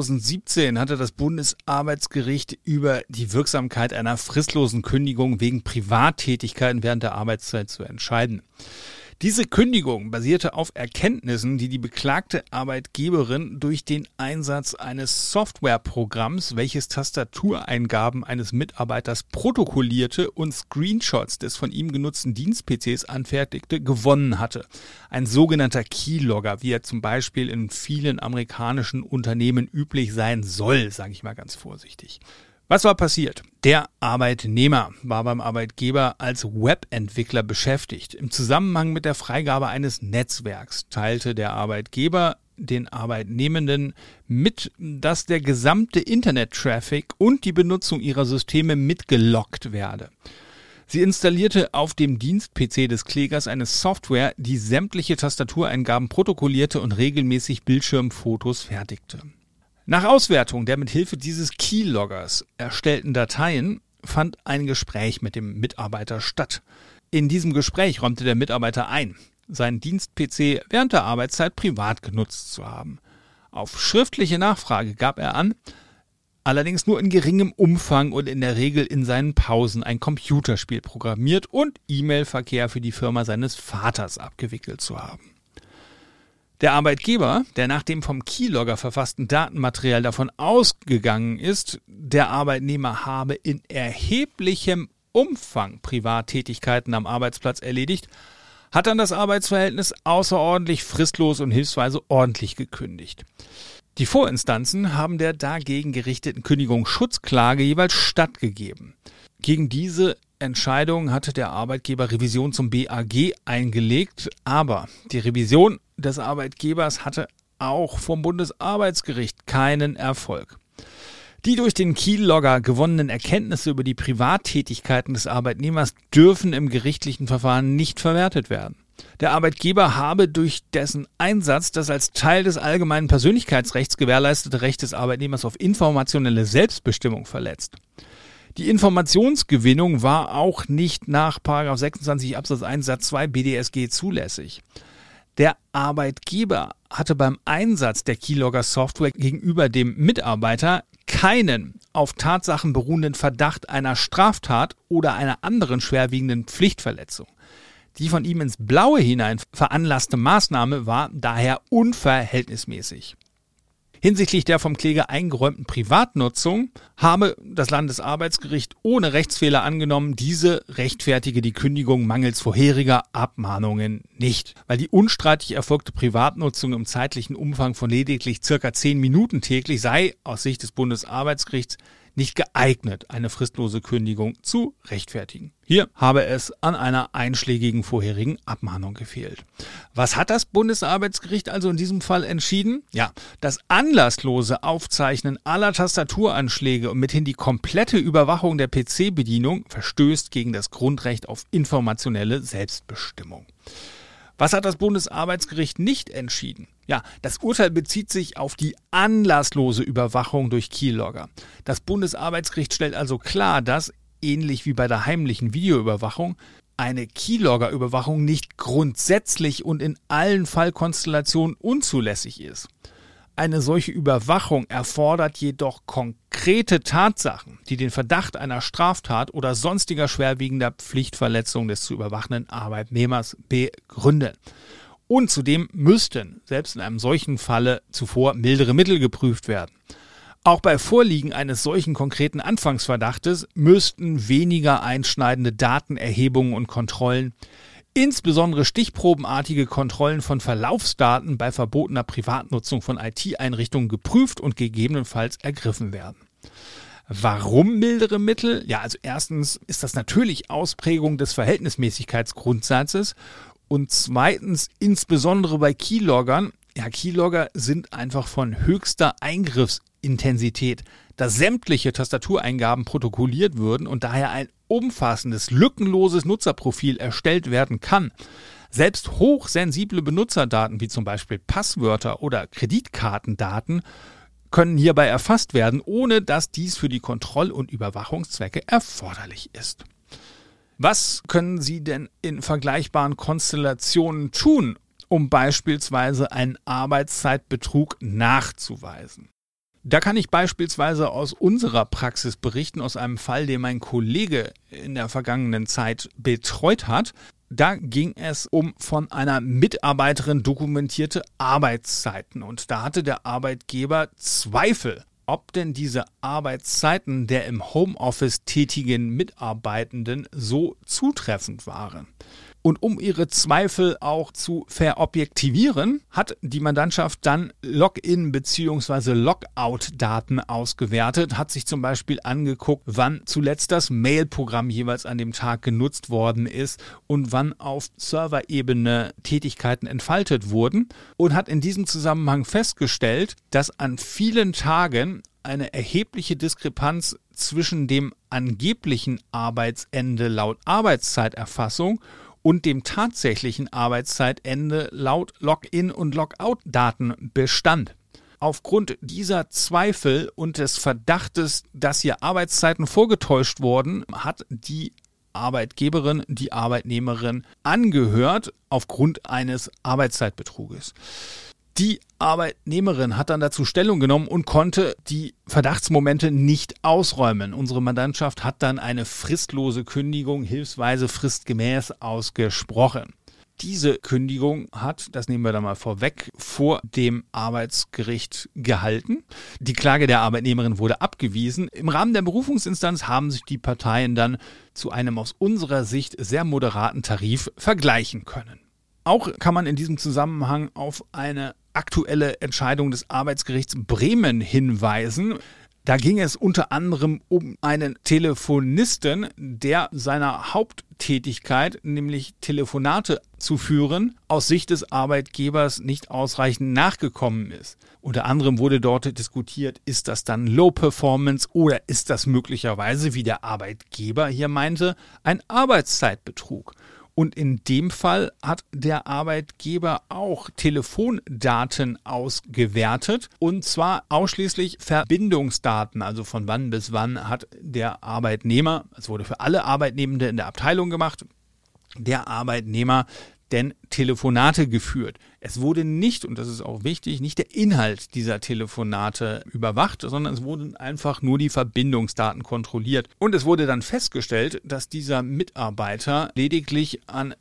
2017 hatte das Bundesarbeitsgericht über die Wirksamkeit einer fristlosen Kündigung wegen Privattätigkeiten während der Arbeitszeit zu entscheiden. Diese Kündigung basierte auf Erkenntnissen, die die beklagte Arbeitgeberin durch den Einsatz eines Softwareprogramms, welches Tastatureingaben eines Mitarbeiters protokollierte und Screenshots des von ihm genutzten Dienst-PCs anfertigte, gewonnen hatte. Ein sogenannter Keylogger, wie er zum Beispiel in vielen amerikanischen Unternehmen üblich sein soll, sage ich mal ganz vorsichtig. Was war passiert? Der Arbeitnehmer war beim Arbeitgeber als Webentwickler beschäftigt. Im Zusammenhang mit der Freigabe eines Netzwerks teilte der Arbeitgeber den Arbeitnehmenden mit, dass der gesamte Internet-Traffic und die Benutzung ihrer Systeme mitgeloggt werde. Sie installierte auf dem Dienst-PC des Klägers eine Software, die sämtliche Tastatureingaben protokollierte und regelmäßig Bildschirmfotos fertigte. Nach Auswertung der mithilfe dieses Keyloggers erstellten Dateien fand ein Gespräch mit dem Mitarbeiter statt. In diesem Gespräch räumte der Mitarbeiter ein, seinen Dienst-PC während der Arbeitszeit privat genutzt zu haben. Auf schriftliche Nachfrage gab er an, allerdings nur in geringem Umfang und in der Regel in seinen Pausen ein Computerspiel programmiert und E-Mail-Verkehr für die Firma seines Vaters abgewickelt zu haben. Der Arbeitgeber, der nach dem vom Keylogger verfassten Datenmaterial davon ausgegangen ist, der Arbeitnehmer habe in erheblichem Umfang Privattätigkeiten am Arbeitsplatz erledigt, hat dann das Arbeitsverhältnis außerordentlich fristlos und hilfsweise ordentlich gekündigt. Die Vorinstanzen haben der dagegen gerichteten Kündigungsschutzklage jeweils stattgegeben. Gegen diese Entscheidung hatte der Arbeitgeber Revision zum BAG eingelegt, aber die Revision des Arbeitgebers hatte auch vom Bundesarbeitsgericht keinen Erfolg. Die durch den Keylogger gewonnenen Erkenntnisse über die Privattätigkeiten des Arbeitnehmers dürfen im gerichtlichen Verfahren nicht verwertet werden. Der Arbeitgeber habe durch dessen Einsatz das als Teil des allgemeinen Persönlichkeitsrechts gewährleistete Recht des Arbeitnehmers auf informationelle Selbstbestimmung verletzt. Die Informationsgewinnung war auch nicht nach § 26 Absatz 1 Satz 2 BDSG zulässig. Der Arbeitgeber hatte beim Einsatz der Keylogger-Software gegenüber dem Mitarbeiter keinen auf Tatsachen beruhenden Verdacht einer Straftat oder einer anderen schwerwiegenden Pflichtverletzung. Die von ihm ins Blaue hinein veranlasste Maßnahme war daher unverhältnismäßig. Hinsichtlich der vom Kläger eingeräumten Privatnutzung habe das Landesarbeitsgericht ohne Rechtsfehler angenommen, diese rechtfertige die Kündigung mangels vorheriger Abmahnungen nicht, weil die unstreitig erfolgte Privatnutzung im zeitlichen Umfang von lediglich ca. 10 Minuten täglich sei aus Sicht des Bundesarbeitsgerichts nicht geeignet, eine fristlose Kündigung zu rechtfertigen. Hier habe es an einer einschlägigen vorherigen Abmahnung gefehlt. Was hat das Bundesarbeitsgericht also in diesem Fall entschieden? Ja, das anlasslose Aufzeichnen aller Tastaturanschläge und mithin die komplette Überwachung der PC-Bedienung verstößt gegen das Grundrecht auf informationelle Selbstbestimmung. Was hat das Bundesarbeitsgericht nicht entschieden? Ja, das Urteil bezieht sich auf die anlasslose Überwachung durch Keylogger. Das Bundesarbeitsgericht stellt also klar, dass, ähnlich wie bei der heimlichen Videoüberwachung, eine Keylogger-Überwachung nicht grundsätzlich und in allen Fallkonstellationen unzulässig ist. Eine solche Überwachung erfordert jedoch konkrete Tatsachen, die den Verdacht einer Straftat oder sonstiger schwerwiegender Pflichtverletzung des zu überwachenden Arbeitnehmers begründen. Und zudem müssten, selbst in einem solchen Falle, zuvor mildere Mittel geprüft werden. Auch bei Vorliegen eines solchen konkreten Anfangsverdachtes müssten weniger einschneidende Datenerhebungen und Kontrollen, insbesondere stichprobenartige Kontrollen von Verlaufsdaten bei verbotener Privatnutzung von IT-Einrichtungen geprüft und gegebenenfalls ergriffen werden. Warum mildere Mittel? Ja, also erstens ist das natürlich Ausprägung des Verhältnismäßigkeitsgrundsatzes und zweitens insbesondere bei Keyloggern. Ja, Keylogger sind einfach von höchster Eingriffsintensität, da sämtliche Tastatureingaben protokolliert würden und daher ein umfassendes, lückenloses Nutzerprofil erstellt werden kann. Selbst hochsensible Benutzerdaten wie zum Beispiel Passwörter oder Kreditkartendaten können hierbei erfasst werden, ohne dass dies für die Kontroll- und Überwachungszwecke erforderlich ist. Was können Sie denn in vergleichbaren Konstellationen tun, um beispielsweise einen Arbeitszeitbetrug nachzuweisen? Da kann ich beispielsweise aus unserer Praxis berichten, aus einem Fall, den mein Kollege in der vergangenen Zeit betreut hat. Da ging es um von einer Mitarbeiterin dokumentierte Arbeitszeiten und da hatte der Arbeitgeber Zweifel, ob denn diese Arbeitszeiten der im Homeoffice tätigen Mitarbeitenden so zutreffend waren. Und um ihre Zweifel auch zu verobjektivieren, hat die Mandantschaft dann Login- bzw. Logout-Daten ausgewertet, hat sich zum Beispiel angeguckt, wann zuletzt das Mail-Programm jeweils an dem Tag genutzt worden ist und wann auf Serverebene Tätigkeiten entfaltet wurden und hat in diesem Zusammenhang festgestellt, dass an vielen Tagen eine erhebliche Diskrepanz zwischen dem angeblichen Arbeitsende laut Arbeitszeiterfassung und dem tatsächlichen Arbeitszeitende laut Login- und Logout-Daten bestand. Aufgrund dieser Zweifel und des Verdachtes, dass hier Arbeitszeiten vorgetäuscht wurden, hat die Arbeitgeberin die Arbeitnehmerin angehört aufgrund eines Arbeitszeitbetruges. Die Arbeitnehmerin hat dann dazu Stellung genommen und konnte die Verdachtsmomente nicht ausräumen. Unsere Mandantschaft hat dann eine fristlose Kündigung, hilfsweise fristgemäß, ausgesprochen. Diese Kündigung hat, das nehmen wir da mal vorweg, vor dem Arbeitsgericht gehalten. Die Klage der Arbeitnehmerin wurde abgewiesen. Im Rahmen der Berufungsinstanz haben sich die Parteien dann zu einem aus unserer Sicht sehr moderaten Tarif vergleichen können. Auch kann man in diesem Zusammenhang auf eine aktuelle Entscheidung des Arbeitsgerichts Bremen hinweisen. Da ging es unter anderem um einen Telefonisten, der seiner Haupttätigkeit, nämlich Telefonate zu führen, aus Sicht des Arbeitgebers nicht ausreichend nachgekommen ist. Unter anderem wurde dort diskutiert, ist das dann Low Performance oder ist das möglicherweise, wie der Arbeitgeber hier meinte, ein Arbeitszeitbetrug? Und in dem Fall hat der Arbeitgeber auch Telefondaten ausgewertet und zwar ausschließlich Verbindungsdaten, also von wann bis wann hat der Arbeitnehmer, es wurde für alle Arbeitnehmende in der Abteilung gemacht, der Arbeitnehmer denn Telefonate geführt. Es wurde nicht, und das ist auch wichtig, nicht der Inhalt dieser Telefonate überwacht, sondern es wurden einfach nur die Verbindungsdaten kontrolliert. Und es wurde dann festgestellt, dass dieser Mitarbeiter lediglich an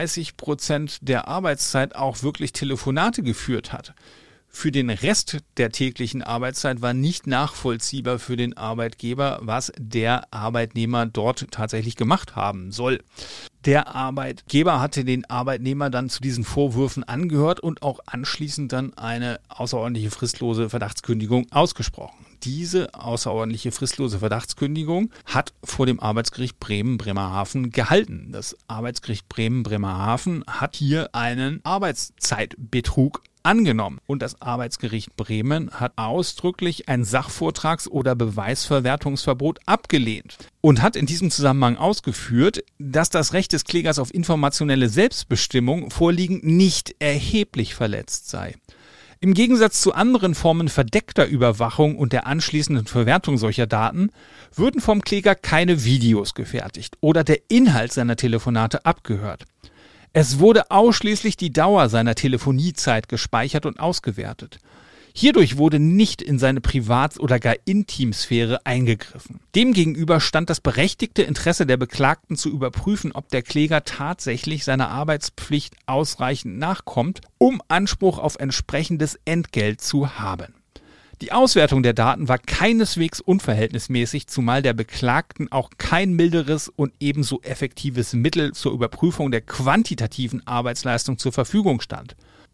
30% der Arbeitszeit auch wirklich Telefonate geführt hat. Für den Rest der täglichen Arbeitszeit war nicht nachvollziehbar für den Arbeitgeber, was der Arbeitnehmer dort tatsächlich gemacht haben soll. Der Arbeitgeber hatte den Arbeitnehmer dann zu diesen Vorwürfen angehört und auch anschließend dann eine außerordentliche fristlose Verdachtskündigung ausgesprochen. Diese außerordentliche fristlose Verdachtskündigung hat vor dem Arbeitsgericht Bremen-Bremerhaven gehalten. Das Arbeitsgericht Bremen-Bremerhaven hat hier einen Arbeitszeitbetrug angenommen. Und das Arbeitsgericht Bremen hat ausdrücklich ein Sachvortrags- oder Beweisverwertungsverbot abgelehnt und hat in diesem Zusammenhang ausgeführt, dass das Recht des Klägers auf informationelle Selbstbestimmung vorliegend nicht erheblich verletzt sei. Im Gegensatz zu anderen Formen verdeckter Überwachung und der anschließenden Verwertung solcher Daten würden vom Kläger keine Videos gefertigt oder der Inhalt seiner Telefonate abgehört. Es wurde ausschließlich die Dauer seiner Telefoniezeit gespeichert und ausgewertet. Hierdurch wurde nicht in seine Privat- oder gar Intimsphäre eingegriffen. Demgegenüber stand das berechtigte Interesse der Beklagten zu überprüfen, ob der Kläger tatsächlich seiner Arbeitspflicht ausreichend nachkommt, um Anspruch auf entsprechendes Entgelt zu haben. Die Auswertung der Daten war keineswegs unverhältnismäßig, zumal der Beklagten auch kein milderes und ebenso effektives Mittel zur Überprüfung der quantitativen Arbeitsleistung zur Verfügung stand.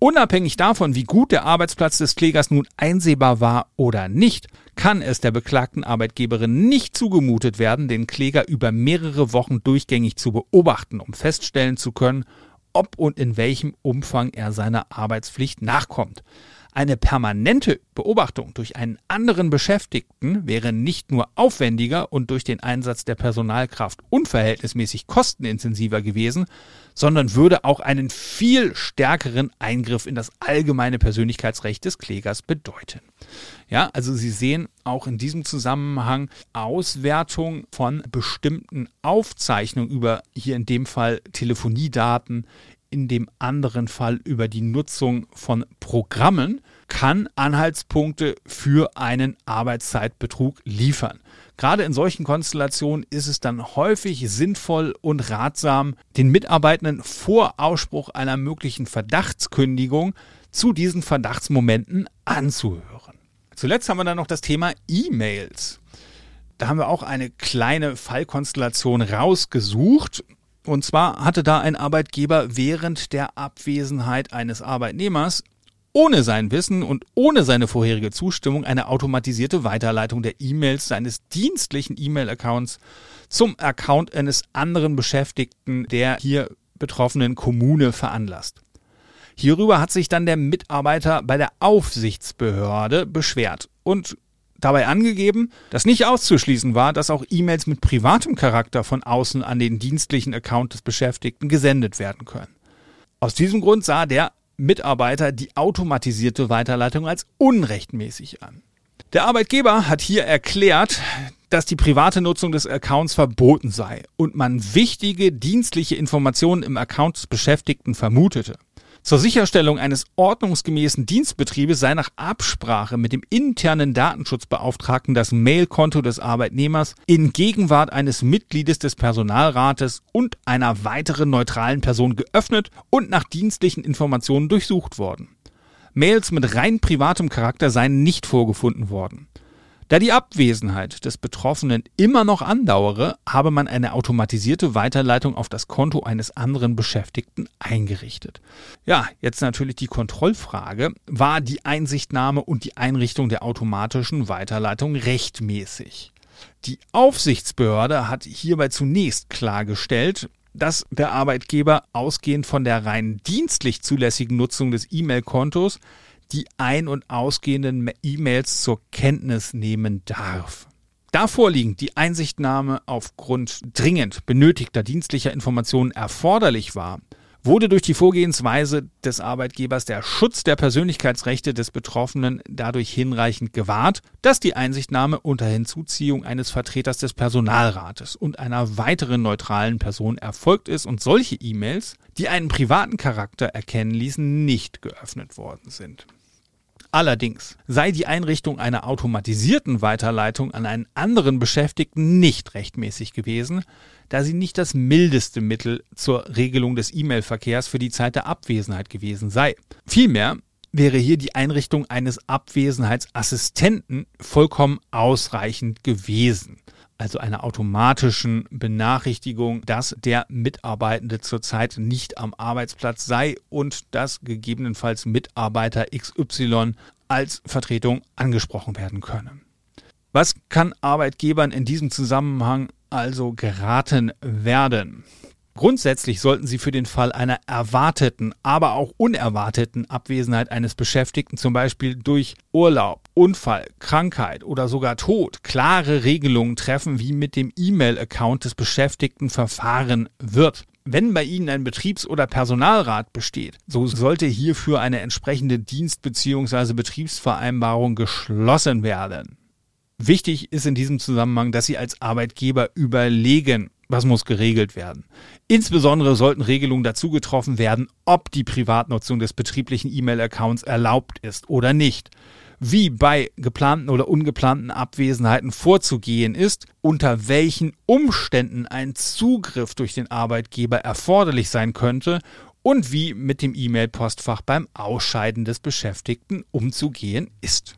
Unabhängig davon, wie gut der Arbeitsplatz des Klägers nun einsehbar war oder nicht, kann es der beklagten Arbeitgeberin nicht zugemutet werden, den Kläger über mehrere Wochen durchgängig zu beobachten, um feststellen zu können, ob und in welchem Umfang er seiner Arbeitspflicht nachkommt. Eine permanente Beobachtung durch einen anderen Beschäftigten wäre nicht nur aufwendiger und durch den Einsatz der Personalkraft unverhältnismäßig kostenintensiver gewesen, sondern würde auch einen viel stärkeren Eingriff in das allgemeine Persönlichkeitsrecht des Klägers bedeuten. Ja, also Sie sehen auch in diesem Zusammenhang Auswertung von bestimmten Aufzeichnungen über hier in dem Fall Telefoniedaten, in dem anderen Fall über die Nutzung von Programmen, kann Anhaltspunkte für einen Arbeitszeitbetrug liefern. Gerade in solchen Konstellationen ist es dann häufig sinnvoll und ratsam, den Mitarbeitenden vor Ausspruch einer möglichen Verdachtskündigung zu diesen Verdachtsmomenten anzuhören. Zuletzt haben wir dann noch das Thema E-Mails. Da haben wir auch eine kleine Fallkonstellation rausgesucht. Und zwar hatte da ein Arbeitgeber während der Abwesenheit eines Arbeitnehmers ohne sein Wissen und ohne seine vorherige Zustimmung eine automatisierte Weiterleitung der E-Mails seines dienstlichen E-Mail-Accounts zum Account eines anderen Beschäftigten der hier betroffenen Kommune veranlasst. Hierüber hat sich dann der Mitarbeiter bei der Aufsichtsbehörde beschwert und dabei angegeben, dass nicht auszuschließen war, dass auch E-Mails mit privatem Charakter von außen an den dienstlichen Account des Beschäftigten gesendet werden können. Aus diesem Grund sah der Mitarbeiter die automatisierte Weiterleitung als unrechtmäßig an. Der Arbeitgeber hat hier erklärt, dass die private Nutzung des Accounts verboten sei und man wichtige dienstliche Informationen im Account des Beschäftigten vermutete. Zur Sicherstellung eines ordnungsgemäßen Dienstbetriebes sei nach Absprache mit dem internen Datenschutzbeauftragten das Mailkonto des Arbeitnehmers in Gegenwart eines Mitgliedes des Personalrates und einer weiteren neutralen Person geöffnet und nach dienstlichen Informationen durchsucht worden. Mails mit rein privatem Charakter seien nicht vorgefunden worden. Da die Abwesenheit des Betroffenen immer noch andauere, habe man eine automatisierte Weiterleitung auf das Konto eines anderen Beschäftigten eingerichtet. Ja, jetzt natürlich die Kontrollfrage: War die Einsichtnahme und die Einrichtung der automatischen Weiterleitung rechtmäßig? Die Aufsichtsbehörde hat hierbei zunächst klargestellt, dass der Arbeitgeber ausgehend von der rein dienstlich zulässigen Nutzung des E-Mail-Kontos die ein- und ausgehenden E-Mails zur Kenntnis nehmen darf. Da vorliegend die Einsichtnahme aufgrund dringend benötigter dienstlicher Informationen erforderlich war, wurde durch die Vorgehensweise des Arbeitgebers der Schutz der Persönlichkeitsrechte des Betroffenen dadurch hinreichend gewahrt, dass die Einsichtnahme unter Hinzuziehung eines Vertreters des Personalrates und einer weiteren neutralen Person erfolgt ist und solche E-Mails, die einen privaten Charakter erkennen ließen, nicht geöffnet worden sind. Allerdings sei die Einrichtung einer automatisierten Weiterleitung an einen anderen Beschäftigten nicht rechtmäßig gewesen, da sie nicht das mildeste Mittel zur Regelung des E-Mail-Verkehrs für die Zeit der Abwesenheit gewesen sei. Vielmehr wäre hier die Einrichtung eines Abwesenheitsassistenten vollkommen ausreichend gewesen. Also einer automatischen Benachrichtigung, dass der Mitarbeitende zurzeit nicht am Arbeitsplatz sei und dass gegebenenfalls Mitarbeiter XY als Vertretung angesprochen werden könne. Was kann Arbeitgebern in diesem Zusammenhang also geraten werden? Grundsätzlich sollten sie für den Fall einer erwarteten, aber auch unerwarteten Abwesenheit eines Beschäftigten, zum Beispiel durch Urlaub, Unfall, Krankheit oder sogar Tod, klare Regelungen treffen, wie mit dem E-Mail-Account des Beschäftigten verfahren wird. Wenn bei Ihnen ein Betriebs- oder Personalrat besteht, so sollte hierfür eine entsprechende Dienst- bzw. Betriebsvereinbarung geschlossen werden. Wichtig ist in diesem Zusammenhang, dass Sie als Arbeitgeber überlegen, was muss geregelt werden. Insbesondere sollten Regelungen dazu getroffen werden, ob die Privatnutzung des betrieblichen E-Mail-Accounts erlaubt ist oder nicht, wie bei geplanten oder ungeplanten Abwesenheiten vorzugehen ist, unter welchen Umständen ein Zugriff durch den Arbeitgeber erforderlich sein könnte und wie mit dem E-Mail-Postfach beim Ausscheiden des Beschäftigten umzugehen ist.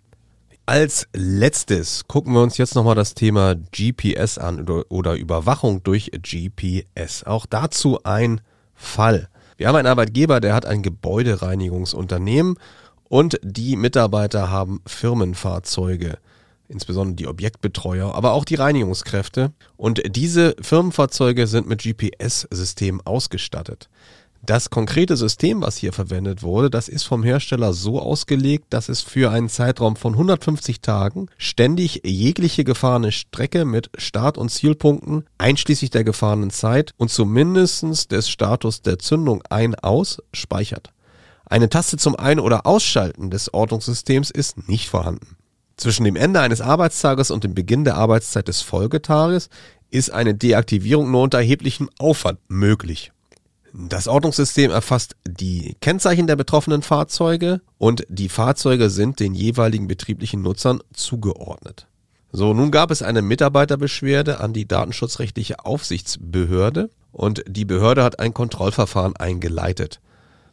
Als letztes gucken wir uns jetzt nochmal das Thema GPS an oder Überwachung durch GPS. Auch dazu ein Fall. Wir haben einen Arbeitgeber, der hat ein Gebäudereinigungsunternehmen und die Mitarbeiter haben Firmenfahrzeuge, insbesondere die Objektbetreuer, aber auch die Reinigungskräfte. Und diese Firmenfahrzeuge sind mit GPS-Systemen ausgestattet. Das konkrete System, was hier verwendet wurde, das ist vom Hersteller so ausgelegt, dass es für einen Zeitraum von 150 Tagen ständig jegliche gefahrene Strecke mit Start- und Zielpunkten, einschließlich der gefahrenen Zeit und zumindest des Status der Zündung ein-aus speichert. Eine Taste zum Ein- oder Ausschalten des Ortungssystems ist nicht vorhanden. Zwischen dem Ende eines Arbeitstages und dem Beginn der Arbeitszeit des Folgetages ist eine Deaktivierung nur unter erheblichem Aufwand möglich. Das Ortungssystem erfasst die Kennzeichen der betroffenen Fahrzeuge und die Fahrzeuge sind den jeweiligen betrieblichen Nutzern zugeordnet. So, nun gab es eine Mitarbeiterbeschwerde an die datenschutzrechtliche Aufsichtsbehörde und die Behörde hat ein Kontrollverfahren eingeleitet.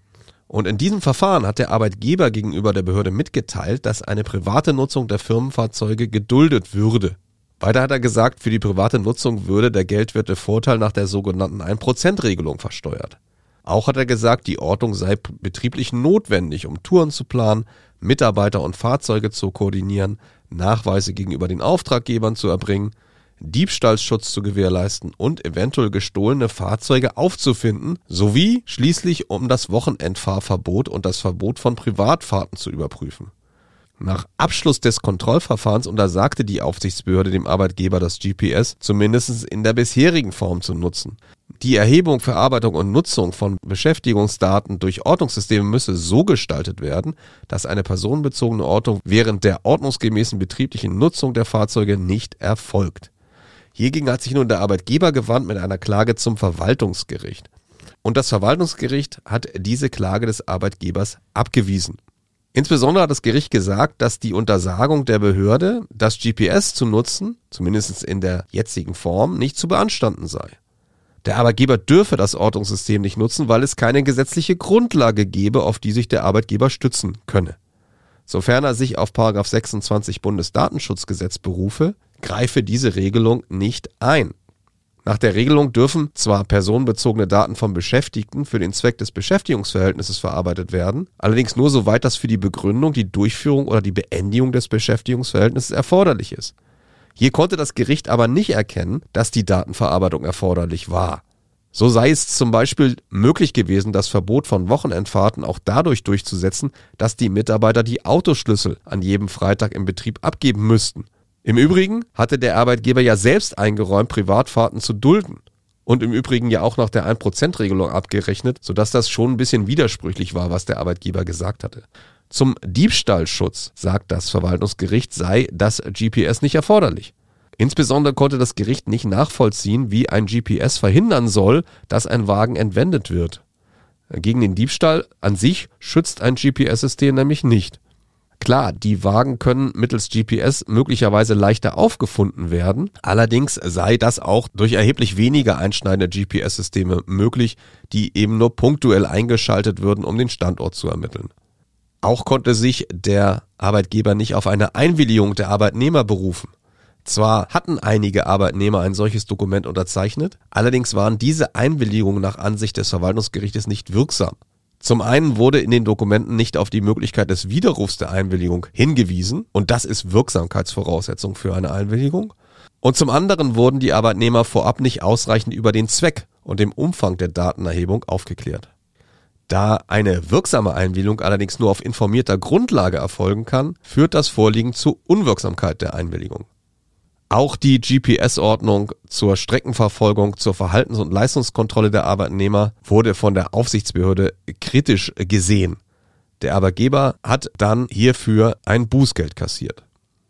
Und in diesem Verfahren hat der Arbeitgeber gegenüber der Behörde mitgeteilt, dass eine private Nutzung der Firmenfahrzeuge geduldet würde. Weiter hat er gesagt, für die private Nutzung würde der geldwerte Vorteil nach der sogenannten 1%-Regelung versteuert. Auch hat er gesagt, die Ortung sei betrieblich notwendig, um Touren zu planen, Mitarbeiter und Fahrzeuge zu koordinieren, Nachweise gegenüber den Auftraggebern zu erbringen, Diebstahlschutz zu gewährleisten und eventuell gestohlene Fahrzeuge aufzufinden, sowie schließlich um das Wochenendfahrverbot und das Verbot von Privatfahrten zu überprüfen. Nach Abschluss des Kontrollverfahrens untersagte die Aufsichtsbehörde dem Arbeitgeber das GPS zumindest in der bisherigen Form zu nutzen. Die Erhebung, Verarbeitung und Nutzung von Beschäftigungsdaten durch Ortungssysteme müsse so gestaltet werden, dass eine personenbezogene Ortung während der ordnungsgemäßen betrieblichen Nutzung der Fahrzeuge nicht erfolgt. Hiergegen hat sich nun der Arbeitgeber gewandt mit einer Klage zum Verwaltungsgericht. Und das Verwaltungsgericht hat diese Klage des Arbeitgebers abgewiesen. Insbesondere hat das Gericht gesagt, dass die Untersagung der Behörde, das GPS zu nutzen, zumindest in der jetzigen Form, nicht zu beanstanden sei. Der Arbeitgeber dürfe das Ortungssystem nicht nutzen, weil es keine gesetzliche Grundlage gebe, auf die sich der Arbeitgeber stützen könne. Sofern er sich auf § 26 Bundesdatenschutzgesetz berufe, greife diese Regelung nicht ein. Nach der Regelung dürfen zwar personenbezogene Daten von Beschäftigten für den Zweck des Beschäftigungsverhältnisses verarbeitet werden, allerdings nur soweit das für die Begründung, die Durchführung oder die Beendigung des Beschäftigungsverhältnisses erforderlich ist. Hier konnte das Gericht aber nicht erkennen, dass die Datenverarbeitung erforderlich war. So sei es zum Beispiel möglich gewesen, das Verbot von Wochenendfahrten auch dadurch durchzusetzen, dass die Mitarbeiter die Autoschlüssel an jedem Freitag im Betrieb abgeben müssten. Im Übrigen hatte der Arbeitgeber ja selbst eingeräumt, Privatfahrten zu dulden und im Übrigen ja auch nach der 1%-Regelung abgerechnet, sodass das schon ein bisschen widersprüchlich war, was der Arbeitgeber gesagt hatte. Zum Diebstahlschutz, sagt das Verwaltungsgericht, sei das GPS nicht erforderlich. Insbesondere konnte das Gericht nicht nachvollziehen, wie ein GPS verhindern soll, dass ein Wagen entwendet wird. Gegen den Diebstahl an sich schützt ein GPS-System nämlich nicht. Klar, die Wagen können mittels GPS möglicherweise leichter aufgefunden werden, allerdings sei das auch durch erheblich weniger einschneidende GPS-Systeme möglich, die eben nur punktuell eingeschaltet würden, um den Standort zu ermitteln. Auch konnte sich der Arbeitgeber nicht auf eine Einwilligung der Arbeitnehmer berufen. Zwar hatten einige Arbeitnehmer ein solches Dokument unterzeichnet, allerdings waren diese Einwilligungen nach Ansicht des Verwaltungsgerichtes nicht wirksam. Zum einen wurde in den Dokumenten nicht auf die Möglichkeit des Widerrufs der Einwilligung hingewiesen und das ist Wirksamkeitsvoraussetzung für eine Einwilligung. Und zum anderen wurden die Arbeitnehmer vorab nicht ausreichend über den Zweck und den Umfang der Datenerhebung aufgeklärt. Da eine wirksame Einwilligung allerdings nur auf informierter Grundlage erfolgen kann, führt das Vorliegen zur Unwirksamkeit der Einwilligung. Auch die GPS-Ordnung zur Streckenverfolgung, zur Verhaltens- und Leistungskontrolle der Arbeitnehmer wurde von der Aufsichtsbehörde kritisch gesehen. Der Arbeitgeber hat dann hierfür ein Bußgeld kassiert.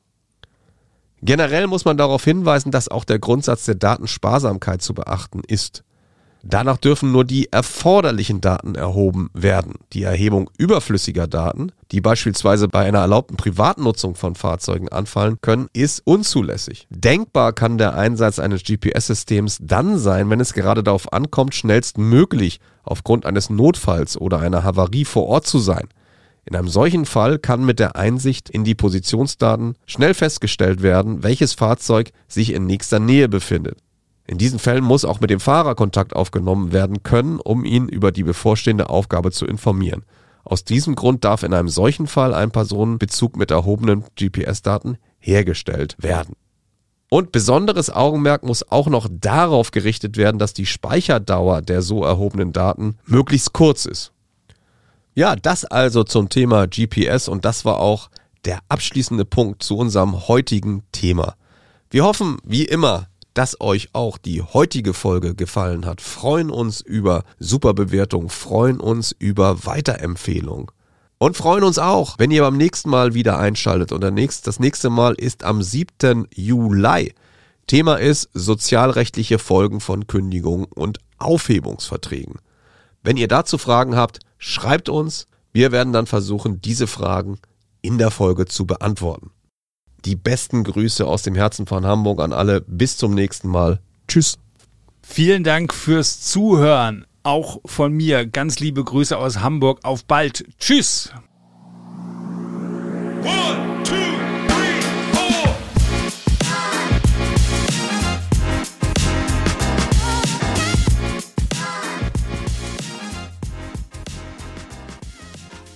Generell muss man darauf hinweisen, dass auch der Grundsatz der Datensparsamkeit zu beachten ist. Danach dürfen nur die erforderlichen Daten erhoben werden. Die Erhebung überflüssiger Daten, die beispielsweise bei einer erlaubten Privatnutzung von Fahrzeugen anfallen können, ist unzulässig. Denkbar kann der Einsatz eines GPS-Systems dann sein, wenn es gerade darauf ankommt, schnellstmöglich aufgrund eines Notfalls oder einer Havarie vor Ort zu sein. In einem solchen Fall kann mit der Einsicht in die Positionsdaten schnell festgestellt werden, welches Fahrzeug sich in nächster Nähe befindet. In diesen Fällen muss auch mit dem Fahrer Kontakt aufgenommen werden können, um ihn über die bevorstehende Aufgabe zu informieren. Aus diesem Grund darf in einem solchen Fall ein Personenbezug mit erhobenen GPS-Daten hergestellt werden. Und besonderes Augenmerk muss auch noch darauf gerichtet werden, dass die Speicherdauer der so erhobenen Daten möglichst kurz ist. Ja, das also zum Thema GPS und das war auch der abschließende Punkt zu unserem heutigen Thema. Wir hoffen, wie immer, dass euch auch die heutige Folge gefallen hat. Freuen uns über super Bewertungen, freuen uns über Weiterempfehlung. Und freuen uns auch, wenn ihr beim nächsten Mal wieder einschaltet. Und das nächste Mal ist am 7. Juli. Thema ist sozialrechtliche Folgen von Kündigungen und Aufhebungsverträgen. Wenn ihr dazu Fragen habt, schreibt uns. Wir werden dann versuchen, diese Fragen in der Folge zu beantworten. Die besten Grüße aus dem Herzen von Hamburg an alle. Bis zum nächsten Mal. Tschüss. Vielen Dank fürs Zuhören. Auch von mir ganz liebe Grüße aus Hamburg. Auf bald. Tschüss. 1, 2